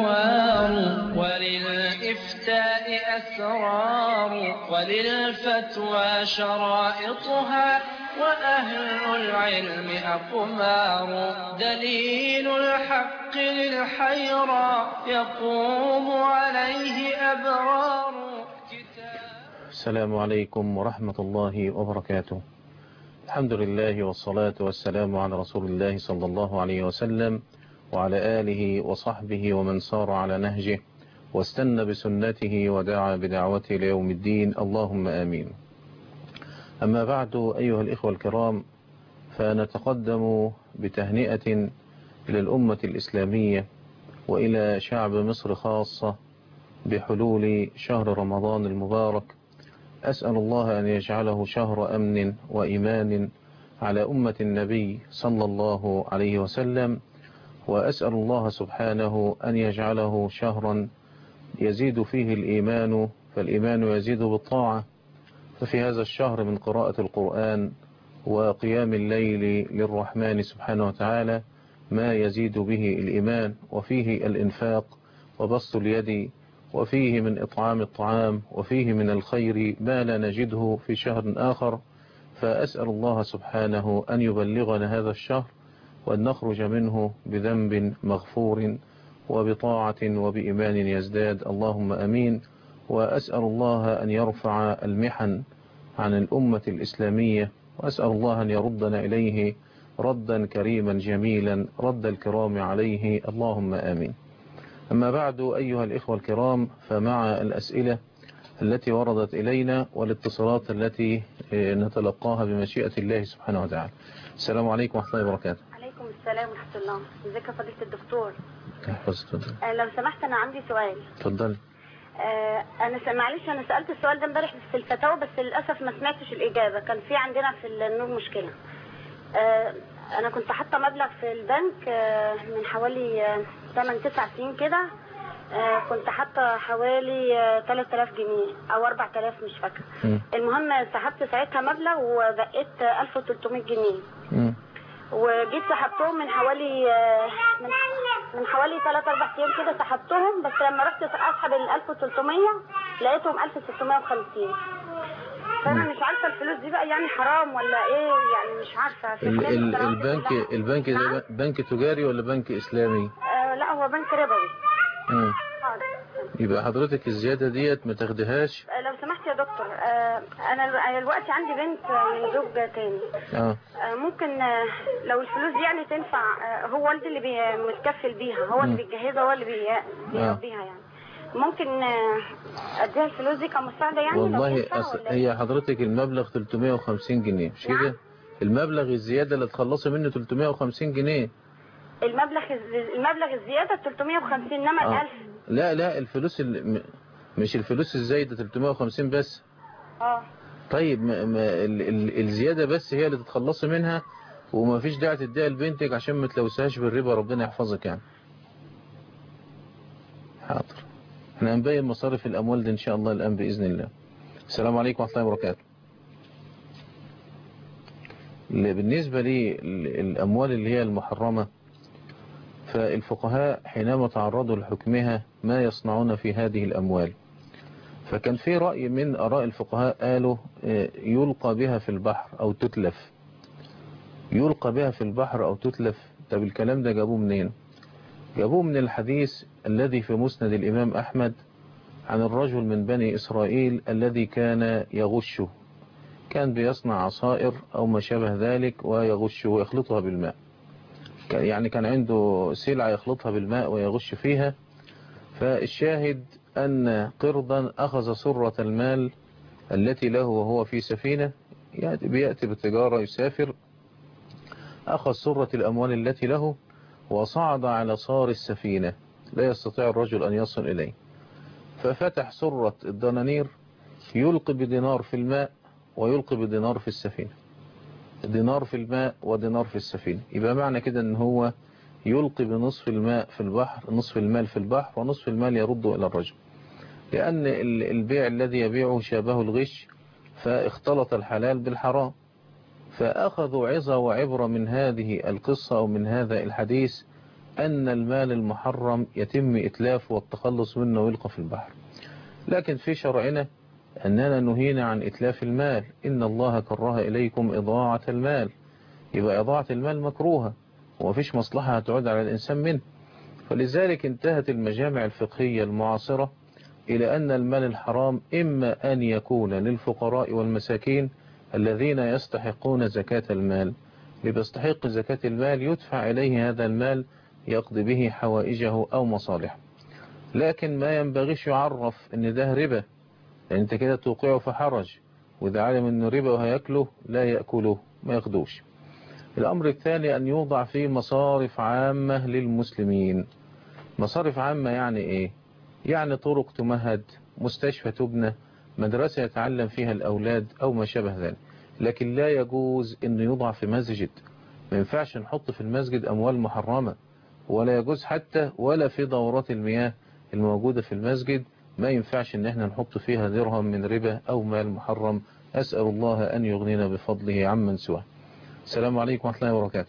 أنوار وللإفتاء أسرار وللفتوى شرائطها وأهل العلم أقمار دليل الحق للحيرى يقوم عليه أبرار. السلام عليكم ورحمة الله وبركاته. الحمد لله والصلاة والسلام على رسول الله صلى الله عليه وسلم وعلى آله وصحبه ومن سار على نهجه واستنى بسنته ودعا بدعوته ليوم الدين، اللهم آمين. أما بعد، أيها الإخوة الكرام، فنتقدم بتهنئة إلى الأمة الإسلامية وإلى شعب مصر خاصة بحلول شهر رمضان المبارك. أسأل الله أن يجعله شهر أمن وإيمان على أمة النبي صلى الله عليه وسلم، وأسأل الله سبحانه أن يجعله شهرا يزيد فيه الإيمان، فالإيمان يزيد بالطاعة، ففي هذا الشهر من قراءة القرآن وقيام الليل للرحمن سبحانه وتعالى ما يزيد به الإيمان، وفيه الإنفاق وبسط اليد، وفيه من إطعام الطعام، وفيه من الخير ما لا نجده في شهر آخر. فأسأل الله سبحانه أن يبلغنا هذا الشهر وأن نخرج منه بذنب مغفور وبطاعة وبإيمان يزداد، اللهم أمين. وأسأل الله أن يرفع المحن عن الأمة الإسلامية، وأسأل الله أن يردنا إليه ردا كريما جميلا رد الكرام عليه، اللهم آمين. أما بعد، أيها الإخوة الكرام، فمع الأسئلة التي وردت إلينا والاتصالات التي نتلقاها بمشيئة الله سبحانه وتعالى. السلام عليكم ورحمة الله وبركاته. عليكم السلام ورحمة الله. ازيك يا فضيلة الدكتور؟ تفضل. لو سمحت أنا عندي سؤال. تفضل. معلش أنا سألت السؤال ده امبارح في الفتاوى، بس للأسف ما سمعتش الإجابة. كان في عندنا في النور مشكلة. أنا كنت حاطة مبلغ في البنك من حوالي 8-9 سنين كده. كنت حاطة حوالي 3000 جنيه أو 4000 مش فاكرة. المهم سحبت ساعتها مبلغ وبقيت 1300 جنيه. وجيت سحبتهم من حوالي 3-4 ايام كده سحبتهم، بس لما رحت اسحب ال 1300 لقيتهم 1650. فانا مش عارفه الفلوس دي بقى يعني حرام ولا ايه، يعني مش عارفه. البنك ده بنك تجاري ولا بنك اسلامي؟ لا هو بنك ربوي. يبقى حضرتك الزيادة ديت ما تاخدهاش. لو سمحت يا دكتور، انا دلوقتي عندي بنت من زوج تاني. ممكن لو الفلوس دي يعني تنفع، هو والدي اللي متكفل بيها، هو اللي بيجهزها، هو اللي بيربيها يعني. ممكن اديها الفلوس دي كمساعدة يعني؟ والله هي حضرتك المبلغ 350 جنيه مش كده؟ المبلغ الزيادة اللي تخلصي منه 350 جنيه. المبلغ الزيادة 350، انما 1000 لا الفلوس مش الفلوس الزايدة 350 بس. طيب الزيادة بس هي اللي تتخلصي منها، وما فيش داعي تديها لبنتك عشان ما تلوثهاش بالربا، ربنا يحفظك يعني. حاضر، احنا هنبين مصارف الأموال دي إن شاء الله الآن بإذن الله. السلام عليكم ورحمة الله وبركاته. بالنسبة للأموال اللي هي المحرمة، فالفقهاء حينما تعرضوا لحكمها ما يصنعون في هذه الأموال، فكان في رأي من آراء الفقهاء قالوا يلقى بها في البحر أو تتلف. يلقى بها في البحر أو تتلف. طب الكلام ده جابوه منين؟ جابوه من الحديث الذي في مسند الإمام أحمد عن الرجل من بني إسرائيل الذي كان يغشه، كان بيصنع عصائر أو ما شابه ذلك ويغشه ويخلطها بالماء. يعني كان عنده سلعة يخلطها بالماء ويغش فيها. فالشاهد أن قرضا أخذ سرة المال التي له وهو في سفينة، بيأتي بالتجارة يسافر، أخذ سرة الأموال التي له وصعد على صار السفينة، لا يستطيع الرجل أن يصل إليه، ففتح سرة الدنانير، يلقي بدينار في الماء ويلقي بدينار في السفينة، دينار في الماء ودينار في السفينة. يبقى معنى كده أن هو يلقي بنصف الماء في البحر، نصف المال في البحر، ونصف المال يرد إلى الرجل، لأن البيع الذي يبيعه شابه الغش، فاختلط الحلال بالحرام. فأخذوا عظة وعبرة من هذه القصة أو من هذا الحديث أن المال المحرم يتم إتلافه والتخلص منه ويلقى في البحر. لكن في شرعنا أننا نهينا عن إتلاف المال، إن الله كره إليكم إضاعة المال. يبقى إضاعة المال مكروهة ومفيش مصلحة هتعود على الإنسان منه. فلذلك انتهت المجامع الفقهية المعاصرة إلى أن المال الحرام إما أن يكون للفقراء والمساكين الذين يستحقون زكاة المال، اللي بيستحق زكاة المال يدفع إليه هذا المال يقضي به حوائجه أو مصالحه. لكن ما ينبغيش يعرف أن ده ربا، لأن أنت كده توقعه في حرج، وإذا علم أنه ربا وهيأكله لا يأكله، ما ياخدوش. الأمر الثاني أن يوضع فيه مصارف عامة للمسلمين. مصارف عامة يعني إيه؟ يعني طرق تمهد، مستشفى تبنى، مدرسة يتعلم فيها الأولاد أو ما شابه ذلك. لكن لا يجوز أن يوضع في مسجد، ما ينفعش نحط في المسجد أموال محرمة، ولا يجوز حتى ولا في دورات المياه الموجودة في المسجد ما ينفعش ان احنا نحط فيها درهم من ربا او مال محرم. اسأل الله ان يغنينا بفضله عمن سواه. السلام عليكم ورحمة الله وبركاته.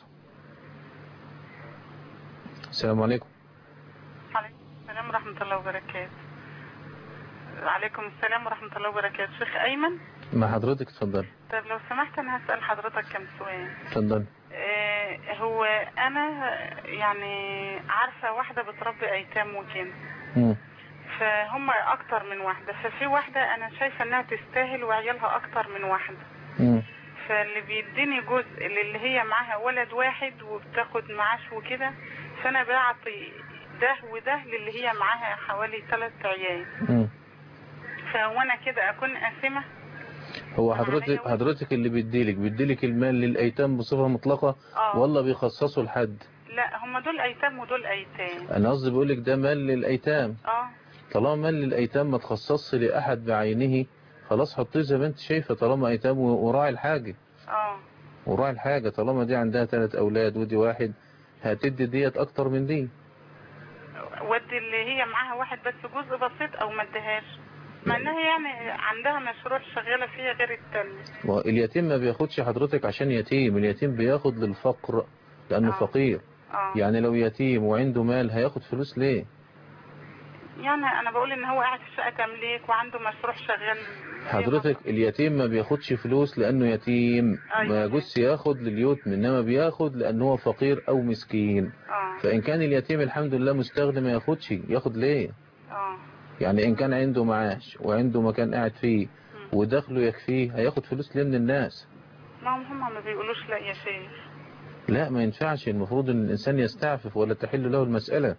السلام عليكم. عليكم السلام ورحمة الله وبركاته. وعليكم السلام ورحمة الله وبركاته. شيخ أيمن مع حضرتك، اتفضل. طيب لو سمحت أنا هسأل حضرتك كم سؤال. اتفضل. هو أنا يعني عارفة واحدة بتربي أيتام وكده، فهم أكتر من واحدة، ففي واحدة أنا شايفة أنها تستاهل وعيالها أكتر من واحدة. فاللي بيديني جزء اللي هي معاها ولد واحد وبتاخد معاش وكده، فأنا بعطي ده وده للي هي معاها حوالي 3 عيال. فهو أنا كده أكون قاسمة؟ هو حضرتك اللي بيديلك المال للأيتام بصفة مطلقة ولا بيخصصوا لحد؟ لا هم دول أيتام ودول أيتام. أنا قصدي بقولك ده مال للأيتام. طالما مال للأيتام ما تخصصش لأحد بعينه، خلاص حطيه زي ما انت شايفة، طالما أيتام وراعي الحاجة. وراعي الحاجة، طالما دي عندها 3 أولاد ودي واحد، هتدي ديت أكتر من دي. ودي اللي هي معاها واحد بس جزء بسيط أو ما اديهاش، مع انها يعني عندها مشروع شغالة فيه غير التاني. اليتيم ما بياخدش حضرتك عشان يتيم، اليتيم بياخد للفقر لأنه فقير. يعني لو يتيم وعنده مال هياخد فلوس ليه؟ يعني أنا بقول إن هو قاعد في شقة تمليك وعنده مشروع شغال. حضرتك اليتيم ما بياخدش فلوس لأنه يتيم. ما يجوز ياخد لليتم، إنما بياخد لأنه هو فقير أو مسكين. فإن كان اليتيم الحمد لله مستغني ما ياخدش، ياخد ليه؟ يعني إن كان عنده معاش وعنده مكان قاعد فيه ودخله يكفيه، هياخد فلوس ليه من الناس؟ ما هم ما بيقولوش لا يا شيخ. لا ما ينفعش، المفروض ان الانسان يستعفف ولا تحل له المسألة.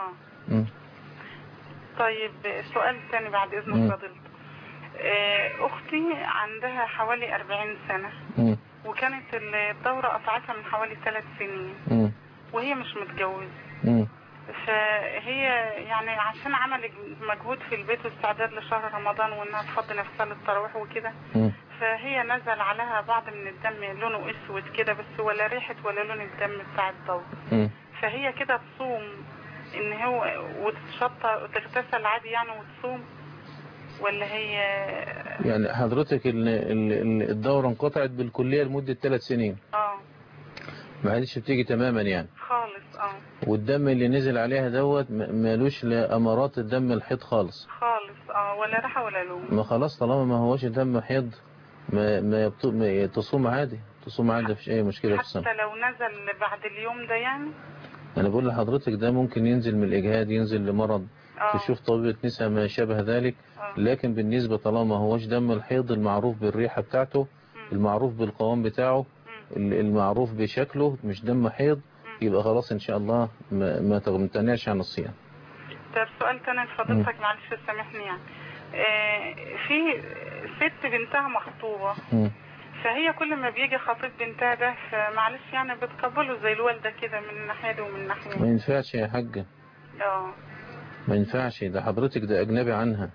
طيب سؤال ثاني بعد اذن فضيلتك. اختي عندها حوالي 40 سنة وكانت الدورة قطعتها من حوالي 3 سنين وهي مش متجوزة. فهي يعني عشان عملت مجهود في البيت واستعداد لشهر رمضان وانها تفضي نفسها للتراويح وكده، فهي نزل عليها بعض من الدم لونه اسود كده بس ولا ريحة ولا لون الدم بتاع الدورة. فهي كده تصوم ان هو وتتشطر وتغتسل عادي يعني وتصوم، ولا هي يعني حضرتك الدورة انقطعت بالكلية لمدة 3 سنين؟ ما عادش بتيجي تماما يعني خالص. والدم اللي نزل عليها دوت مالوش لأمارات الدم الحيض خالص ولا ريحة ولا لون. ما خلاص طالما ما هوش دم حيض ما تصوم عادي، تصوم عادي، مفيش اي مشكلة في الصوم. حتى لو نزل بعد اليوم ده يعني؟ انا بقول لحضرتك ده ممكن ينزل من الاجهاد، ينزل لمرض، تشوف طبيعة نساء ما شابه ذلك. لكن بالنسبة طالما هوش دم الحيض المعروف بالريحة بتاعته، المعروف بالقوام بتاعه، المعروف بشكله، مش دم حيض، يبقى خلاص ان شاء الله ما تمتنعش عن الصيام. طب سؤال تاني لفضيلتك معلش سامحني يعني. في ست بنتها مخطوبة، فهي كل ما بيجي خطيب بنتها ده فمعلش يعني بتقبله زي الوالدة كده من ناحية دي ومن ناحية. ما ينفعش يا حاجة. ما ينفعش، ده حضرتك ده أجنبي عنها.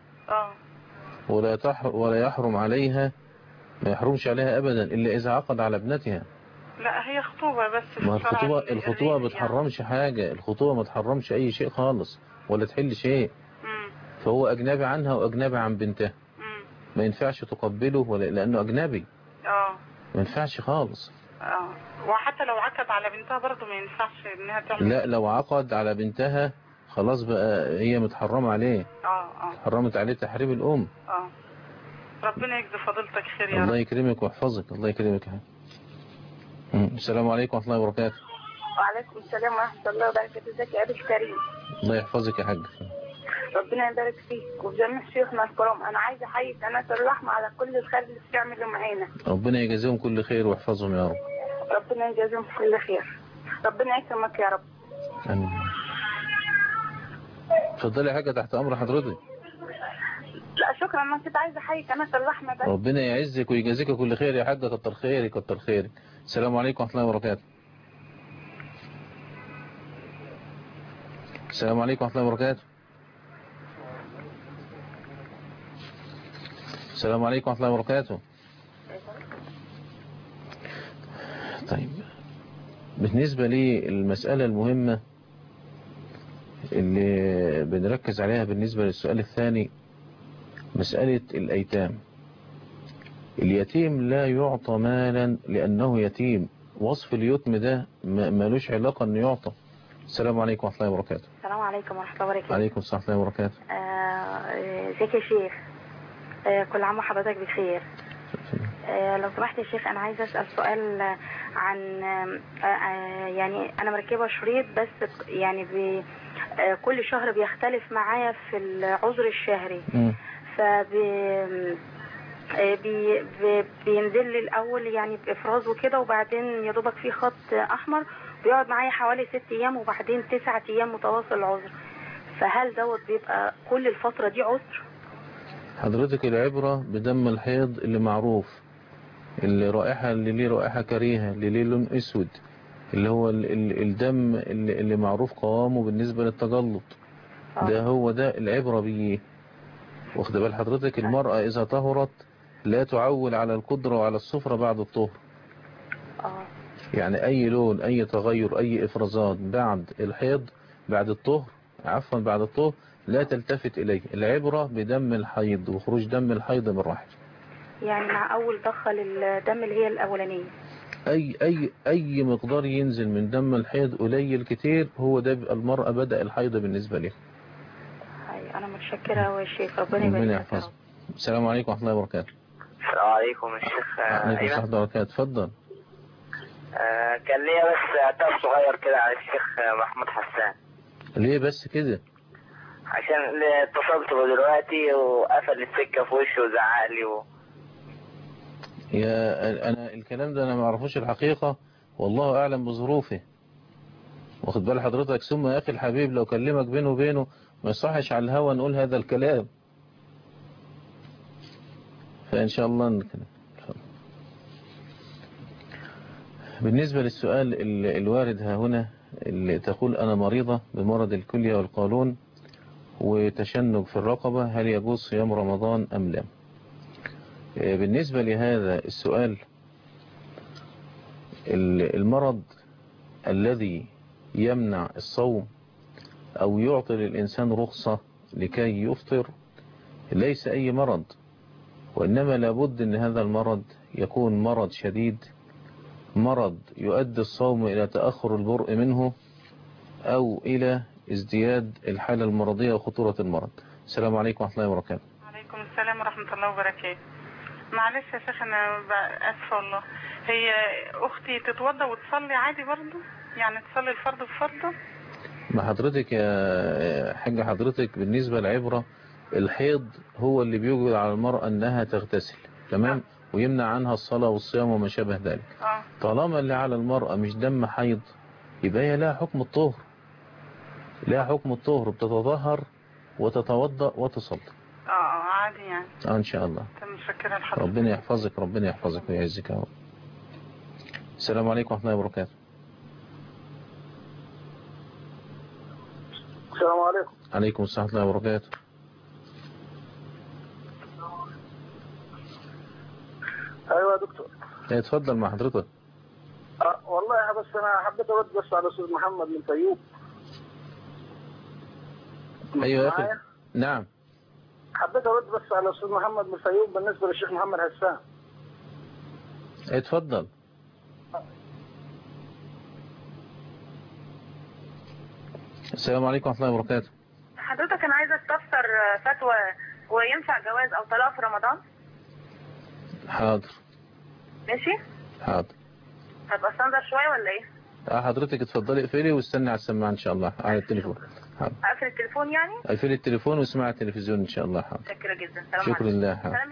ولا يحرم عليها، ما يحرمش عليها أبدا إلا إذا عقد على ابنتها. لا هي خطوبة بس. ما الخطوبة ما بتحرمش حاجة، الخطوبة ما تحرمش أي شيء خالص ولا تحل شيء. فهو أجنبي عنها وأجنبي عن بنتها. ما ينفعش تقبله ولا لأنه أجنبي. ما ينفعش خالص. وحتى لو عقد على بنتها برضه ما ينفعش انها تعمل؟ لا، لو عقد على بنتها خلاص بقى هي متحرمة عليه. حرمت عليه تحريم الأم. ربنا يجزي فضيلتك خير يا رب. الله يكرمك ويحفظك. الله يكرمك. السلام عليكم ورحمة الله وبركاته. وعليكم السلام ورحمة الله وبركاته. ازيك يا أبي الكريم؟ الله يحفظك يا حاج. ربنا يبارك فيك وبجميع شيوخنا الكرام. أنا عايزة أحيي قناة الرحمة على كل الخير اللي بتعمله معانا. ربنا يجازيهم كل خير ويحفظهم يا رب. ربنا يجازيهم كل خير. ربنا يكرمك يا رب. آمين. اتفضلي يا حاجة، تحت أمر حضرتك. لا شكرا، أنا كنت عايزة أحيي قناة الرحمة بس. ربنا يعزك ويجازيك كل خير يا حاجة. كتر خيرك كتر خيرك. السلام عليكم ورحمة الله وبركاته. السلام عليكم ورحمة الله وبركاته. السلام عليكم ورحمة الله وبركاته. طيب، بالنسبة للمسألة المهمة اللي بنركز عليها بالنسبة للسؤال الثاني، مسألة الأيتام. اليتيم لا يعطى مالا لأنه يتيم. وصف اليتم ده مالوش علاقة أنه يعطى. السلام عليكم ورحمة الله وبركاته. السلام عليكم ورحمة الله وبركاته. عليكم السلام ورحمة الله وبركاته. ازيك يا شيخ؟ كل عام وحضرتك بخير. لو سمحت يا شيخ، أنا عايزة أسأل سؤال عن يعني أنا مركبة شريط، بس يعني كل شهر بيختلف معايا في العذر الشهري. بينزل لي الأول يعني بإفراز وكده، وبعدين يا دوبك في خط أحمر بيقعد معايا حوالي 6 أيام، وبعدين 9 أيام متواصل العذر. فهل دوت بيبقى كل الفترة دي عذر؟ حضرتك العبرة بدم الحيض اللي معروف، اللي رائحة، اللي ليه رائحة كريهة، اللي ليه لون اسود، اللي هو الدم اللي معروف قوامه بالنسبة للتجلط. ده هو ده العبرة بيه. واخد بال حضرتك؟ المرأة إذا طهرت لا تعول على القدرة وعلى الصفرة بعد الطهر. يعني أي لون، أي تغير، أي إفرازات بعد الحيض، بعد الطهر، عفوا بعد الطهر، لا تلتفت إليه. العبرة بدم الحيض وخروج دم الحيض من الرحم. يعني مع أول دخل الدم اللي هي الأولانية، أي مقدار ينزل من دم الحيض قليل كتير، هو ده المرأة بدأ الحيض بالنسبة له. أنا متشكرة يا شيخ. ربنا يبارك فيك. السلام عليكم ورحمة الله وبركاته. السلام عليكم الشيخ. عليكم السلام ورحمة الله وبركاته. اتفضل. كان ليا بس عتاب صغير كده على الشيخ محمود حسان. ليه بس كده؟ عشان اتصلت به دلوقتي وقفل السكة في وشه وزعق لي أنا الكلام ده أنا ما اعرفوش الحقيقة، والله أعلم بظروفه. واخد بال حضرتك؟ ثم يا أخي الحبيب لو كلمك بينه وبينه ما يصحش على الهوى نقول هذا الكلام. فإن شاء الله نتكلم. بالنسبة للسؤال الوارد ها هنا، اللي تقول أنا مريضة بمرض الكلية والقولون وتشنج في الرقبة، هل يجوز صيام رمضان أم لا؟ بالنسبة لهذا السؤال، المرض الذي يمنع الصوم أو يعطي للإنسان رخصة لكي يفطر ليس أي مرض، وإنما لابد أن هذا المرض يكون مرض شديد، مرض يؤدي الصوم إلى تأخر البرء منه أو إلى ازدياد الحالة المرضية وخطورة المرض. السلام عليكم ورحمة الله وبركاته. وعليكم السلام ورحمة الله وبركاته. معلش يا شيخ أنا آسفة والله، هي أختي تتوضى وتصلي عادي برضه؟ يعني تصلي الفرض بفرضه؟ ما حضرتك يا حاجة، حضرتك بالنسبة للعبرة الحيض هو اللي بيوجد على المرأة أنها تغتسل، تمام؟ ويمنع عنها الصلاة والصيام وما شابه ذلك. طالما اللي على المرأة مش دم حيض يبقى هي لها حكم الطهر، لها حكم الطهر، بتتطهر وتتوضأ وتصلي. عادي يعني. إن شاء الله. متشكرة لحضرتك. ربنا يحفظك، ربنا يحفظك ويعزك يا رب. السلام عليكم ورحمة الله وبركاته. السلام عليكم. عليكم السلام ورحمة الله وبركاته. ايوه يا دكتور. اتفضل مع حضرتك. والله بس انا حبيت ارد بس على الاستاذ محمد من طيوب. ايوه يا اخي. نعم. حبيت ارد بس على الاستاذ محمد من طيوب بالنسبه للشيخ محمد حسان. اتفضل. السلام عليكم ورحمة الله وبركاته. حضرتك انا عايزه استفسر فتوى، وينفع جواز او طلاق في رمضان؟ حاضر. ماشي. حاضر. هبقى استنظر شويه ولا ايه؟ حضرتك اتفضلي اقفلي واستني على السماعة ان شاء الله على التليفون. حاضر. اقفل التليفون يعني؟ اقفلي التليفون واسمعي على التلفزيون ان شاء الله. حاضر. متشكره جدا. سلام شكرا عليكم. لله. حاضر.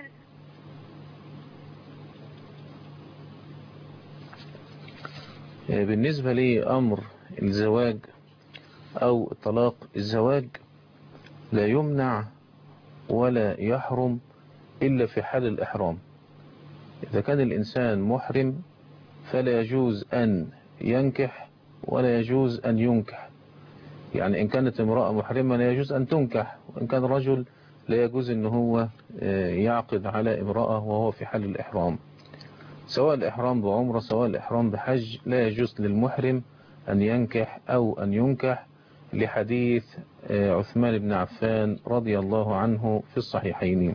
بالنسبة لأمر الزواج أو الطلاق، الزواج لا يمنع ولا يحرم إلا في حال الإحرام. إذا كان الإنسان محرم فلا يجوز أن ينكح ولا يجوز أن ينكح. يعني إن كانت امرأة محرمة لا يجوز أن تنكح، وإن كان رجل لا يجوز أن هو يعقد على امرأة وهو في حال الإحرام. سواء الإحرام بعمرة سواء الإحرام بحج لا يجوز للمحرم أن ينكح أو أن ينكح، لحديث عثمان بن عفان رضي الله عنه في الصحيحين.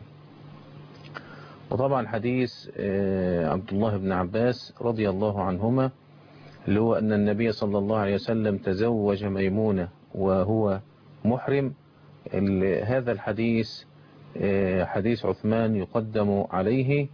وطبعا حديث عبد الله بن عباس رضي الله عنهما اللي هو أن النبي صلى الله عليه وسلم تزوج ميمونة وهو محرم. هذا الحديث حديث عثمان يقدم عليه.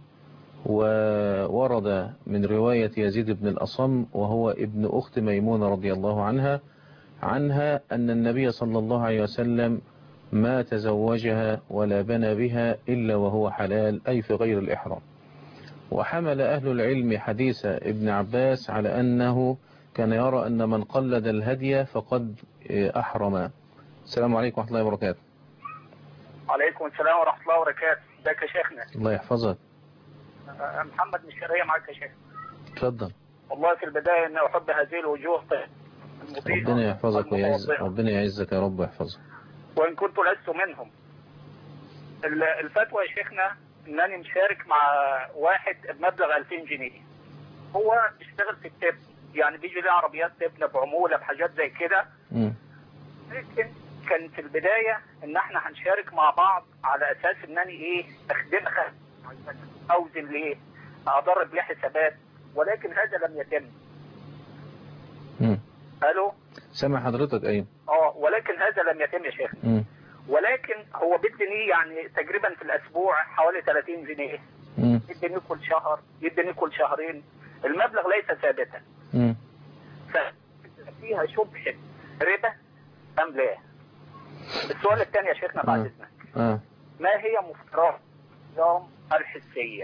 وورد من رواية يزيد بن الأصم وهو ابن أخت ميمونة رضي الله عنها أن النبي صلى الله عليه وسلم ما تزوجها ولا بنى بها إلا وهو حلال، أي في غير الإحرام. وحمل أهل العلم حديث ابن عباس على أنه كان يرى أن من قلد الهدي فقد أحرم. السلام عليكم ورحمة الله وبركاته. وعليكم السلام ورحمة الله وبركاته. ازيك يا شيخنا؟ الله يحفظك. محمد من الشرقية معاك يا شيخ. اتفضل. والله في البداية أن أحب هذه الوجوه المضيئة. ربنا يحفظك ويعزك، ربنا يعزك يا رب ويحفظك. وإن كنت لست منهم. الفتوى يا شيخنا أنني مشارك مع واحد بمبلغ 2000 جنيه. هو بيشتغل في التبن، يعني بيجي ليه عربيات تبن بعمولة بحاجات زي كده. لكن كان في البداية ان احنا هنشارك مع بعض على اساس انني اخدمها اوزن ليه اضرب ليه حسابات، ولكن هذا لم يتم. الو سامع حضرتك. ايوه. ولكن هذا لم يتم يا شيخ. ولكن هو بدني يعني تقريبا في الاسبوع حوالي 30 جنيه. يدني كل شهر، يدني كل شهرين، المبلغ ليس ثابتا. فيها شبهة ربا ام لا؟ السؤال الثاني يا شيخنا بعد اذنك، ما هي مفترضات نظام الحسية؟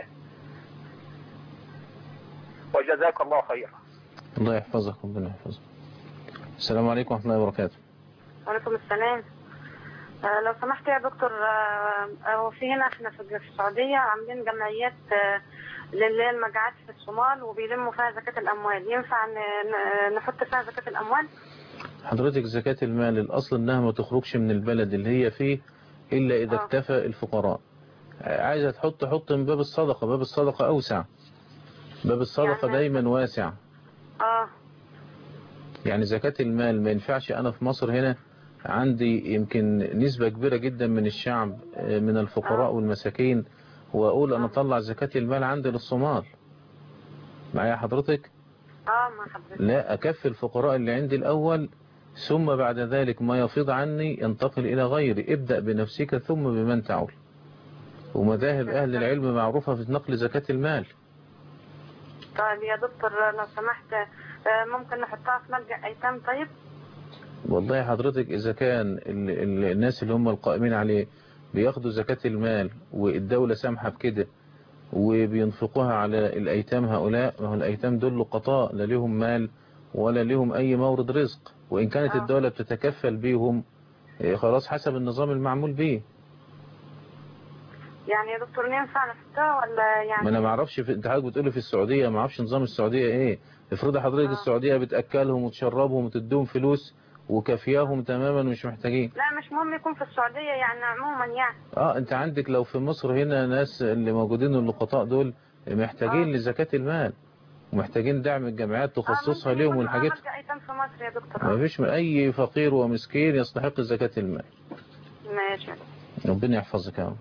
وجزاك الله خيرا. الله يحفظك، ربنا يحفظك. السلام عليكم ورحمة الله وبركاته. وعليكم السلام. لو سمحت يا دكتور، في هنا احنا في السعودية عاملين جمعيات للمجاعات في الصومال وبيلموا فيها زكاة الأموال، ينفع نحط فيها زكاة الأموال؟ حضرتك زكاة المال الأصل إنها ما تخرجش من البلد اللي هي فيه إلا إذا اكتفى الفقراء. عايزة حط من باب الصدقة، باب الصدقة أوسع، باب الصدقة يعني دايما واسع. يعني زكاة المال ما ينفعش. أنا في مصر هنا عندي يمكن نسبة كبيرة جدا من الشعب من الفقراء والمساكين، وأقول أنا أطلع زكاة المال عندي للصومال. معايا حضرتك؟ مع حضرتك. لا، أكفي الفقراء اللي عندي الأول، ثم بعد ذلك ما يفيض عني ينتقل إلى غيري. ابدأ بنفسك ثم بمن تعول. ومذاهب أهل العلم معروفة في نقل زكاة المال. طيب يا دكتور لو سمحت، ممكن نحطها في ملجأ أيتام؟ طيب والله حضرتك إذا كان الناس اللي هم القائمين عليه بياخدوا زكاة المال والدولة سامحة بكده وبينفقوها على الأيتام هؤلاء، ما هو الأيتام دول لقطاء لا لهم مال ولا لهم أي مورد رزق، وإن كانت الدولة بتتكفل بيهم خلاص حسب النظام المعمول به. يعني يا دكتور ينفع نحطها ولا يعني؟ ما أنا ما اعرفش. أنت حضرتك بتقولي في السعودية، ما اعرفش نظام السعودية إيه. افرض حضرتك السعودية بتأكلهم وتشربهم وتديهم فلوس وكافياهم تماما مش محتاجين. لا مش مهم يكون في السعودية، يعني عموما يعني. انت عندك لو في مصر هنا ناس اللي موجودين اللقطاء دول محتاجين لزكاة المال ومحتاجين دعم الجمعيات تخصصها ليهم والحاجات. ملجأ أيتام في مصر يا دكتور. ما فيش اي فقير ومسكين يستحق زكاة المال. ماشي. ربنا يحفظك يا رب.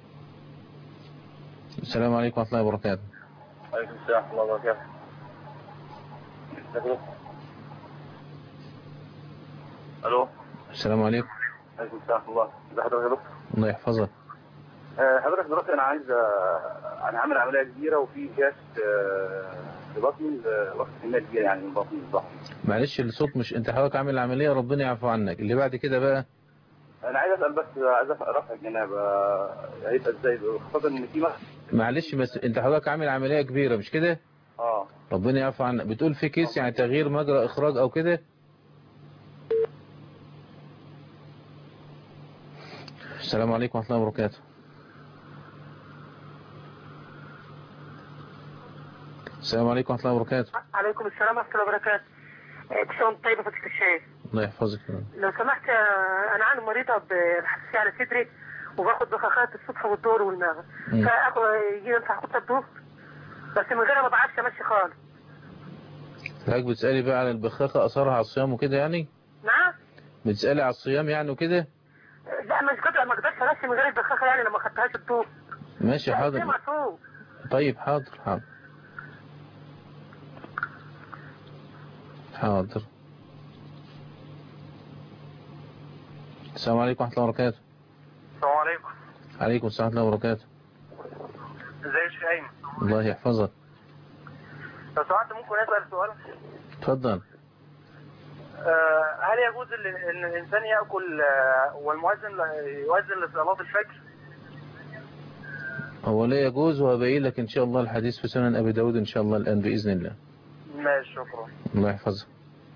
السلام عليكم ورحمة الله وبركاته. وعليكم السلام ورحمة الله وبركاته. الو السلام عليكم. عليكم السلام ورحمة الله. ازي حضرتك يا دكتور؟ الله يحفظك. حضرتك دلوقتي انا عايز انا عامل عمليه كبيره وفي جاس في بطني، وقت كميه كبيره يعني من بطني الظهر. معلش الصوت مش، انت حضرتك عامل عمليه ربنا يعفو عنك، اللي بعد كده بقى انا عايز اسال بس، عايز رفع الجنابه هيبقى ازاي؟ خاصه ان في معلش بس انت حضرتك عامل عمليه كبيره مش كده؟ ربنا يعفو عنك. بتقول في كيس يعني تغيير مجرى اخراج او كده؟ السلام عليكم ورحمه الله وبركاته. السلام عليكم ورحمه الله وبركاته. عليكم السلام ورحمه الله وبركاته. كل سنه وانت طيب يا فضيله الشيخ. الله يحفظك. لو سمحت، انا عندي مريضه بحساسيه على صدري وباخد بخاخات الصبح والظهر والمغرب، فاخد يجي ينفع اخد الظهر بس من غير ما اتعشى ماشي خالص. حضرتك بتسالي بقى على البخاخه اثرها على الصيام وكده يعني؟ نعم. بتسالي على الصيام يعني وكده؟ لا مش قادر، ما اقدرش امشي من غير البخاخه يعني لما خدتهاش الظهر. ماشي حاضر. طيب حاضر حاضر حاضر. السلام عليكم ورحمة الله وبركاته. السلام عليكم. عليكم السلام ورحمة الله وبركاته. ازيك يا شيخ ايمن؟ الله يحفظك. لو سمحت ممكن اسال سؤال؟ اتفضل. هل يجوز ان الانسان ياكل والمؤذن يؤذن لصلاه الفجر؟ هو لا يجوز، وهبين لك ان شاء الله الحديث في سنن ابي داود ان شاء الله الان باذن الله. ماشي شكرا. الله يحفظك.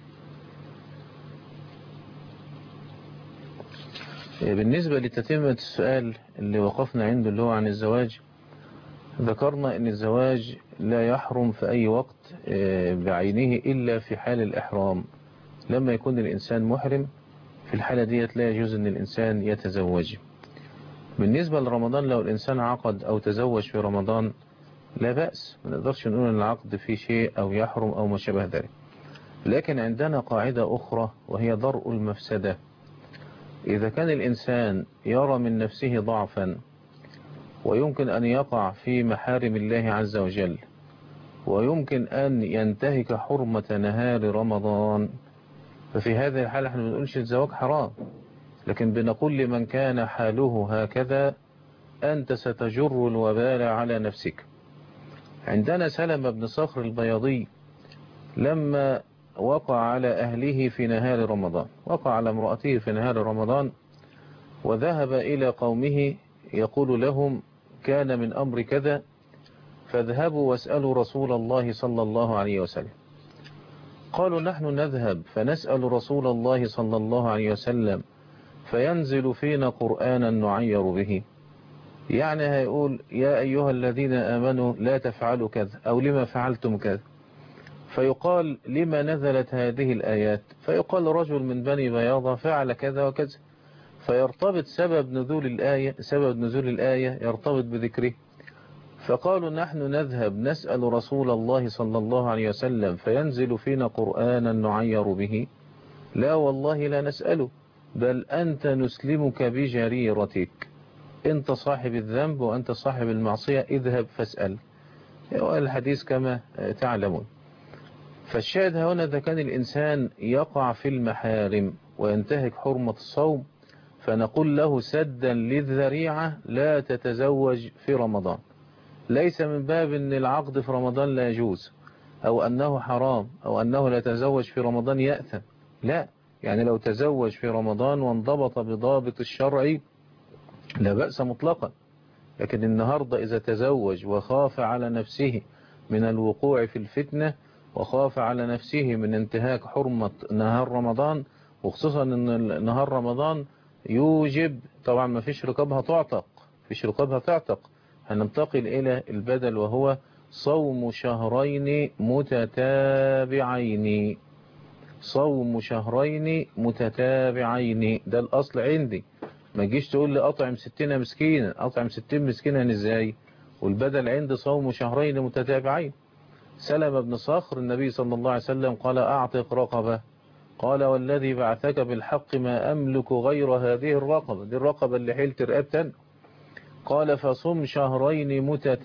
بالنسبة لتتمة السؤال اللي وقفنا عنده اللي هو عن الزواج، ذكرنا ان الزواج لا يحرم في اي وقت بعينه الا في حال الاحرام. لما يكون الانسان محرم في الحالة ديت لا يجوز ان الانسان يتزوج. بالنسبة لرمضان لو الانسان عقد او تزوج في رمضان لا بأس، ما نقدرش نقول ان العقد فيه شيء او يحرم او ما شابه ذلك. لكن عندنا قاعدة اخرى وهي درء المفسدة. إذا كان الإنسان يرى من نفسه ضعفا ويمكن أن يقع في محارم الله عز وجل ويمكن أن ينتهك حرمة نهار رمضان، ففي هذه الحالة احنا ما بنقولش الزواج حرام، لكن بنقول لمن كان حاله هكذا أنت ستجر الوبال على نفسك. عندنا سلمة بن صخر البياضي لما وقع على أهله في نهار رمضان، وقع على امرأته في نهار رمضان وذهب إلى قومه يقول لهم كان من أمر كذا فاذهبوا واسألوا رسول الله صلى الله عليه وسلم. قالوا نحن نذهب فنسأل رسول الله صلى الله عليه وسلم فينزل فينا قرآنا نعير به، يعني هيقول يا أيها الذين آمنوا لا تفعلوا كذا أو لما فعلتم كذا، فيقال لما نزلت هذه الآيات، فيقال رجل من بني بياضة فعل كذا وكذا، فيرتبط سبب نزول الآية يرتبط بذكره. فقالوا نحن نذهب نسأل رسول الله صلى الله عليه وسلم فينزل فينا قرآنا نعير به، لا والله لا نسأله بل أنت نسلمك بجريرتك، أنت صاحب الذنب وأنت صاحب المعصية اذهب فاسأل. الحديث كما تعلمون. فالشاهد هنا إذا كان الإنسان يقع في المحارم وينتهك حرمة الصوم فنقول له سدا للذريعة لا تتزوج في رمضان. ليس من باب أن العقد في رمضان لا يجوز أو أنه حرام أو أنه لا تزوج في رمضان يأثم، لا، يعني لو تزوج في رمضان وانضبط بضابط الشرع لا بأس مطلقا. لكن النهاردة إذا تزوج وخاف على نفسه من الوقوع في الفتنة وخاف على نفسه من انتهاك حرمة نهار رمضان، وخصوصا أن نهار رمضان يوجب طبعا ما فيش رقابها تعتق، هننتقل إلى البدل وهو صوم شهرين متتابعين. صوم شهرين متتابعين ده الأصل عندي. ما تجيش تقول لي أطعم 60 مسكينا، أطعم 60 مسكينا إزاي؟ والبدل عندي صوم شهرين متتابعين. سلمة بن صخر النبي صلى الله عليه وسلم قال أعتق رقبة، قال والذي بعثك بالحق ما أملك غير هذه الرقبة، دي الرقبة اللي حيلت رقبتها. قال فصم شهرين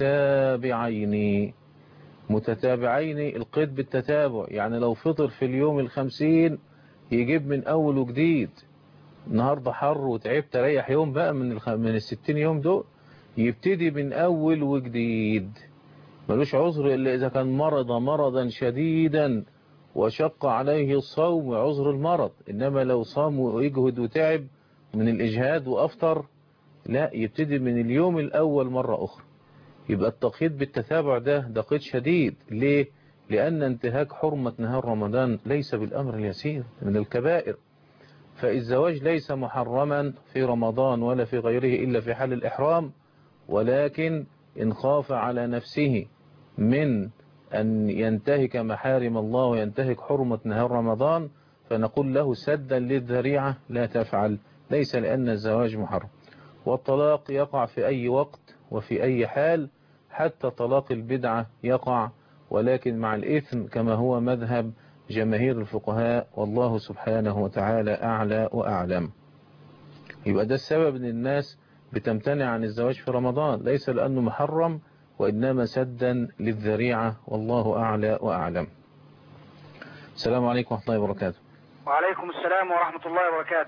متتابعين القيد بالتتابع، يعني لو فطر في اليوم 50 يجيب من أول وجديد، النهاردة حر وتعبت ريح يوم بقى من 60 يوم دول، يبتدي من أول وجديد. ملوش عذر إلا إذا كان مرض مرضا شديدا وشق عليه الصوم عذر المرض، إنما لو صام ويجهد وتعب من الإجهاد وأفطر لا، يبتدي من اليوم الأول مرة أخرى. يبقى التقييد بالتتابع ده قيد شديد. ليه؟ لأن انتهاك حرمة نهار رمضان ليس بالأمر اليسير، من الكبائر. فالزواج ليس محرما في رمضان ولا في غيره إلا في حال الإحرام، ولكن إن خاف على نفسه من أن ينتهك محارم الله وينتهك حرمة نهار رمضان فنقول له سدا للذريعة لا تفعل، ليس لأن الزواج محرم. والطلاق يقع في أي وقت وفي أي حال، حتى طلاق البدعة يقع، ولكن مع الإثم كما هو مذهب جماهير الفقهاء، والله سبحانه وتعالى أعلى وأعلم. يبقى ده السبب أن الناس بتمتنع عن الزواج في رمضان، ليس لأنه محرم وإنما سدا للذريعة، والله أعلى وأعلم. السلام عليكم ورحمة الله وبركاته. وعليكم السلام ورحمة الله وبركاته.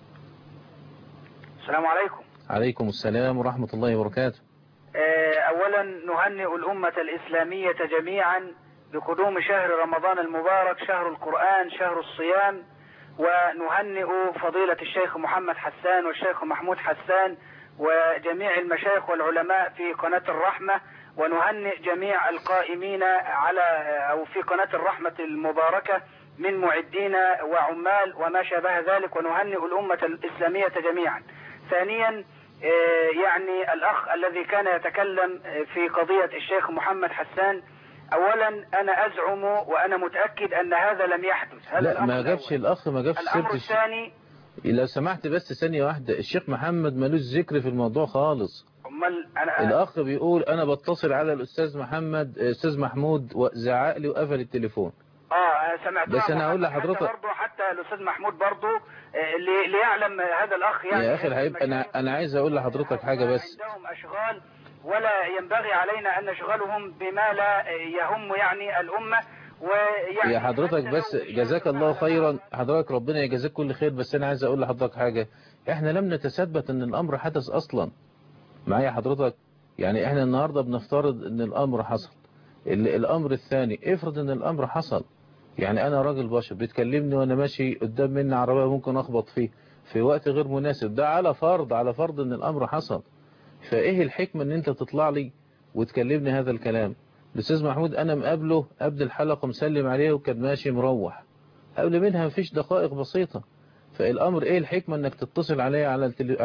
السلام عليكم. عليكم السلام ورحمة الله وبركاته. أولا نهنئ الأمة الإسلامية جميعا بقدوم شهر رمضان المبارك، شهر القرآن، شهر الصيام، ونهنئ فضيلة الشيخ محمد حسان والشيخ محمود حسان وجميع المشايخ والعلماء في قناة الرحمة، ونهنئ جميع القائمين على أو في قناة الرحمة المباركة من معدين وعمال وما شابه ذلك، ونهنئ الأمة الإسلامية جميعا. ثانيا يعني الأخ الذي كان يتكلم في قضية الشيخ محمد حسان، أولا أنا أزعم وأنا متأكد أن هذا لم يحدث. لا ما جابش الأخ، ما جابش سيرة. الأمر الثاني، لو سمحت بس ثانية واحدة، الشيخ محمد ملوش ذكر في الموضوع خالص. الأخ بيقول أنا بتصل على الأستاذ محمد أستاذ محمود وزعق لي وقفل التليفون. سمعت. بس أنا أقول لحضرتك برضه حتى الأستاذ محمود برضه ليعلم هذا الأخ يعني. يا أخي الحبيب أنا عايز أقول لحضرتك حاجة بس. عندهم أشغال ولا ينبغي علينا أن نشغلهم بما لا يهم يعني الأمة. ويعني يا حضرتك بس جزاك الله خيرا، حضرتك ربنا يجازيك كل خير، بس أنا عايز أقول لحضرتك حاجة. إحنا لم نتثبت أن الأمر حدث أصلا معايا حضرتك. يعني إحنا النهاردة بنفترض أن الأمر حصل. الأمر الثاني افرض أن الأمر حصل، يعني أنا راجل بشر بتكلمني وأنا ماشي قدام مني عربية ممكن أخبط فيه في وقت غير مناسب، ده على فرض أن الأمر حصل. فإيه الحكمة أن أنت تطلع لي وتكلمني هذا الكلام؟ الأستاذ محمود أنا مقابله قبل الحلقة مسلم عليه وكان ماشي مروح، قبل منها مفيش دقائق بسيطة. فالأمر إيه الحكمة أنك تتصل عليه على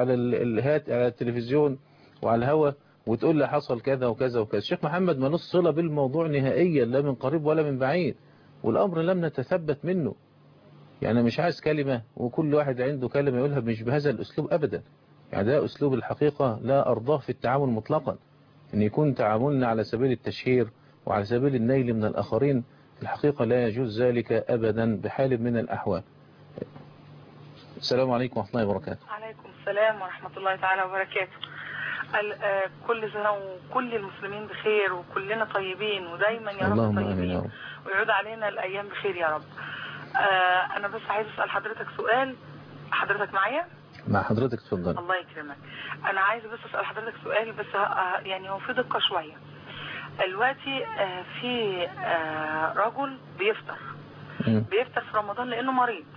التلفزيون وعلى الهوا وتقول لي حصل كذا وكذا وكذا؟ الشيخ محمد ملوش صلة بالموضوع نهائيا، لا من قريب ولا من بعيد، والأمر لم نتثبت منه. يعني مش عايز كلمة وكل واحد عنده كلمة يقولها، مش بهذا الأسلوب أبدا. يعني ده أسلوب الحقيقة لا أرضاه في التعامل مطلقا، أن يكون تعاملنا على سبيل التشهير وعلى سبيل النيل من الآخرين، في الحقيقة لا يجوز ذلك أبدا بحال من الأحوال. السلام عليكم ورحمة الله وبركاته. عليكم السلام ورحمة الله تعالى وبركاته. كل سنة وكل المسلمين بخير وكلنا طيبين ودايما يا رب طيبين ويعود علينا الأيام بخير يا رب. أنا بس عايز أسأل حضرتك سؤال. حضرتك معايا؟ مع حضرتك اتفضل. الله يكرمك. أنا عايز بس أسأل حضرتك سؤال بس يعني هو في دقة شوية. دلوقتي في رجل بيفطر في رمضان لأنه مريض،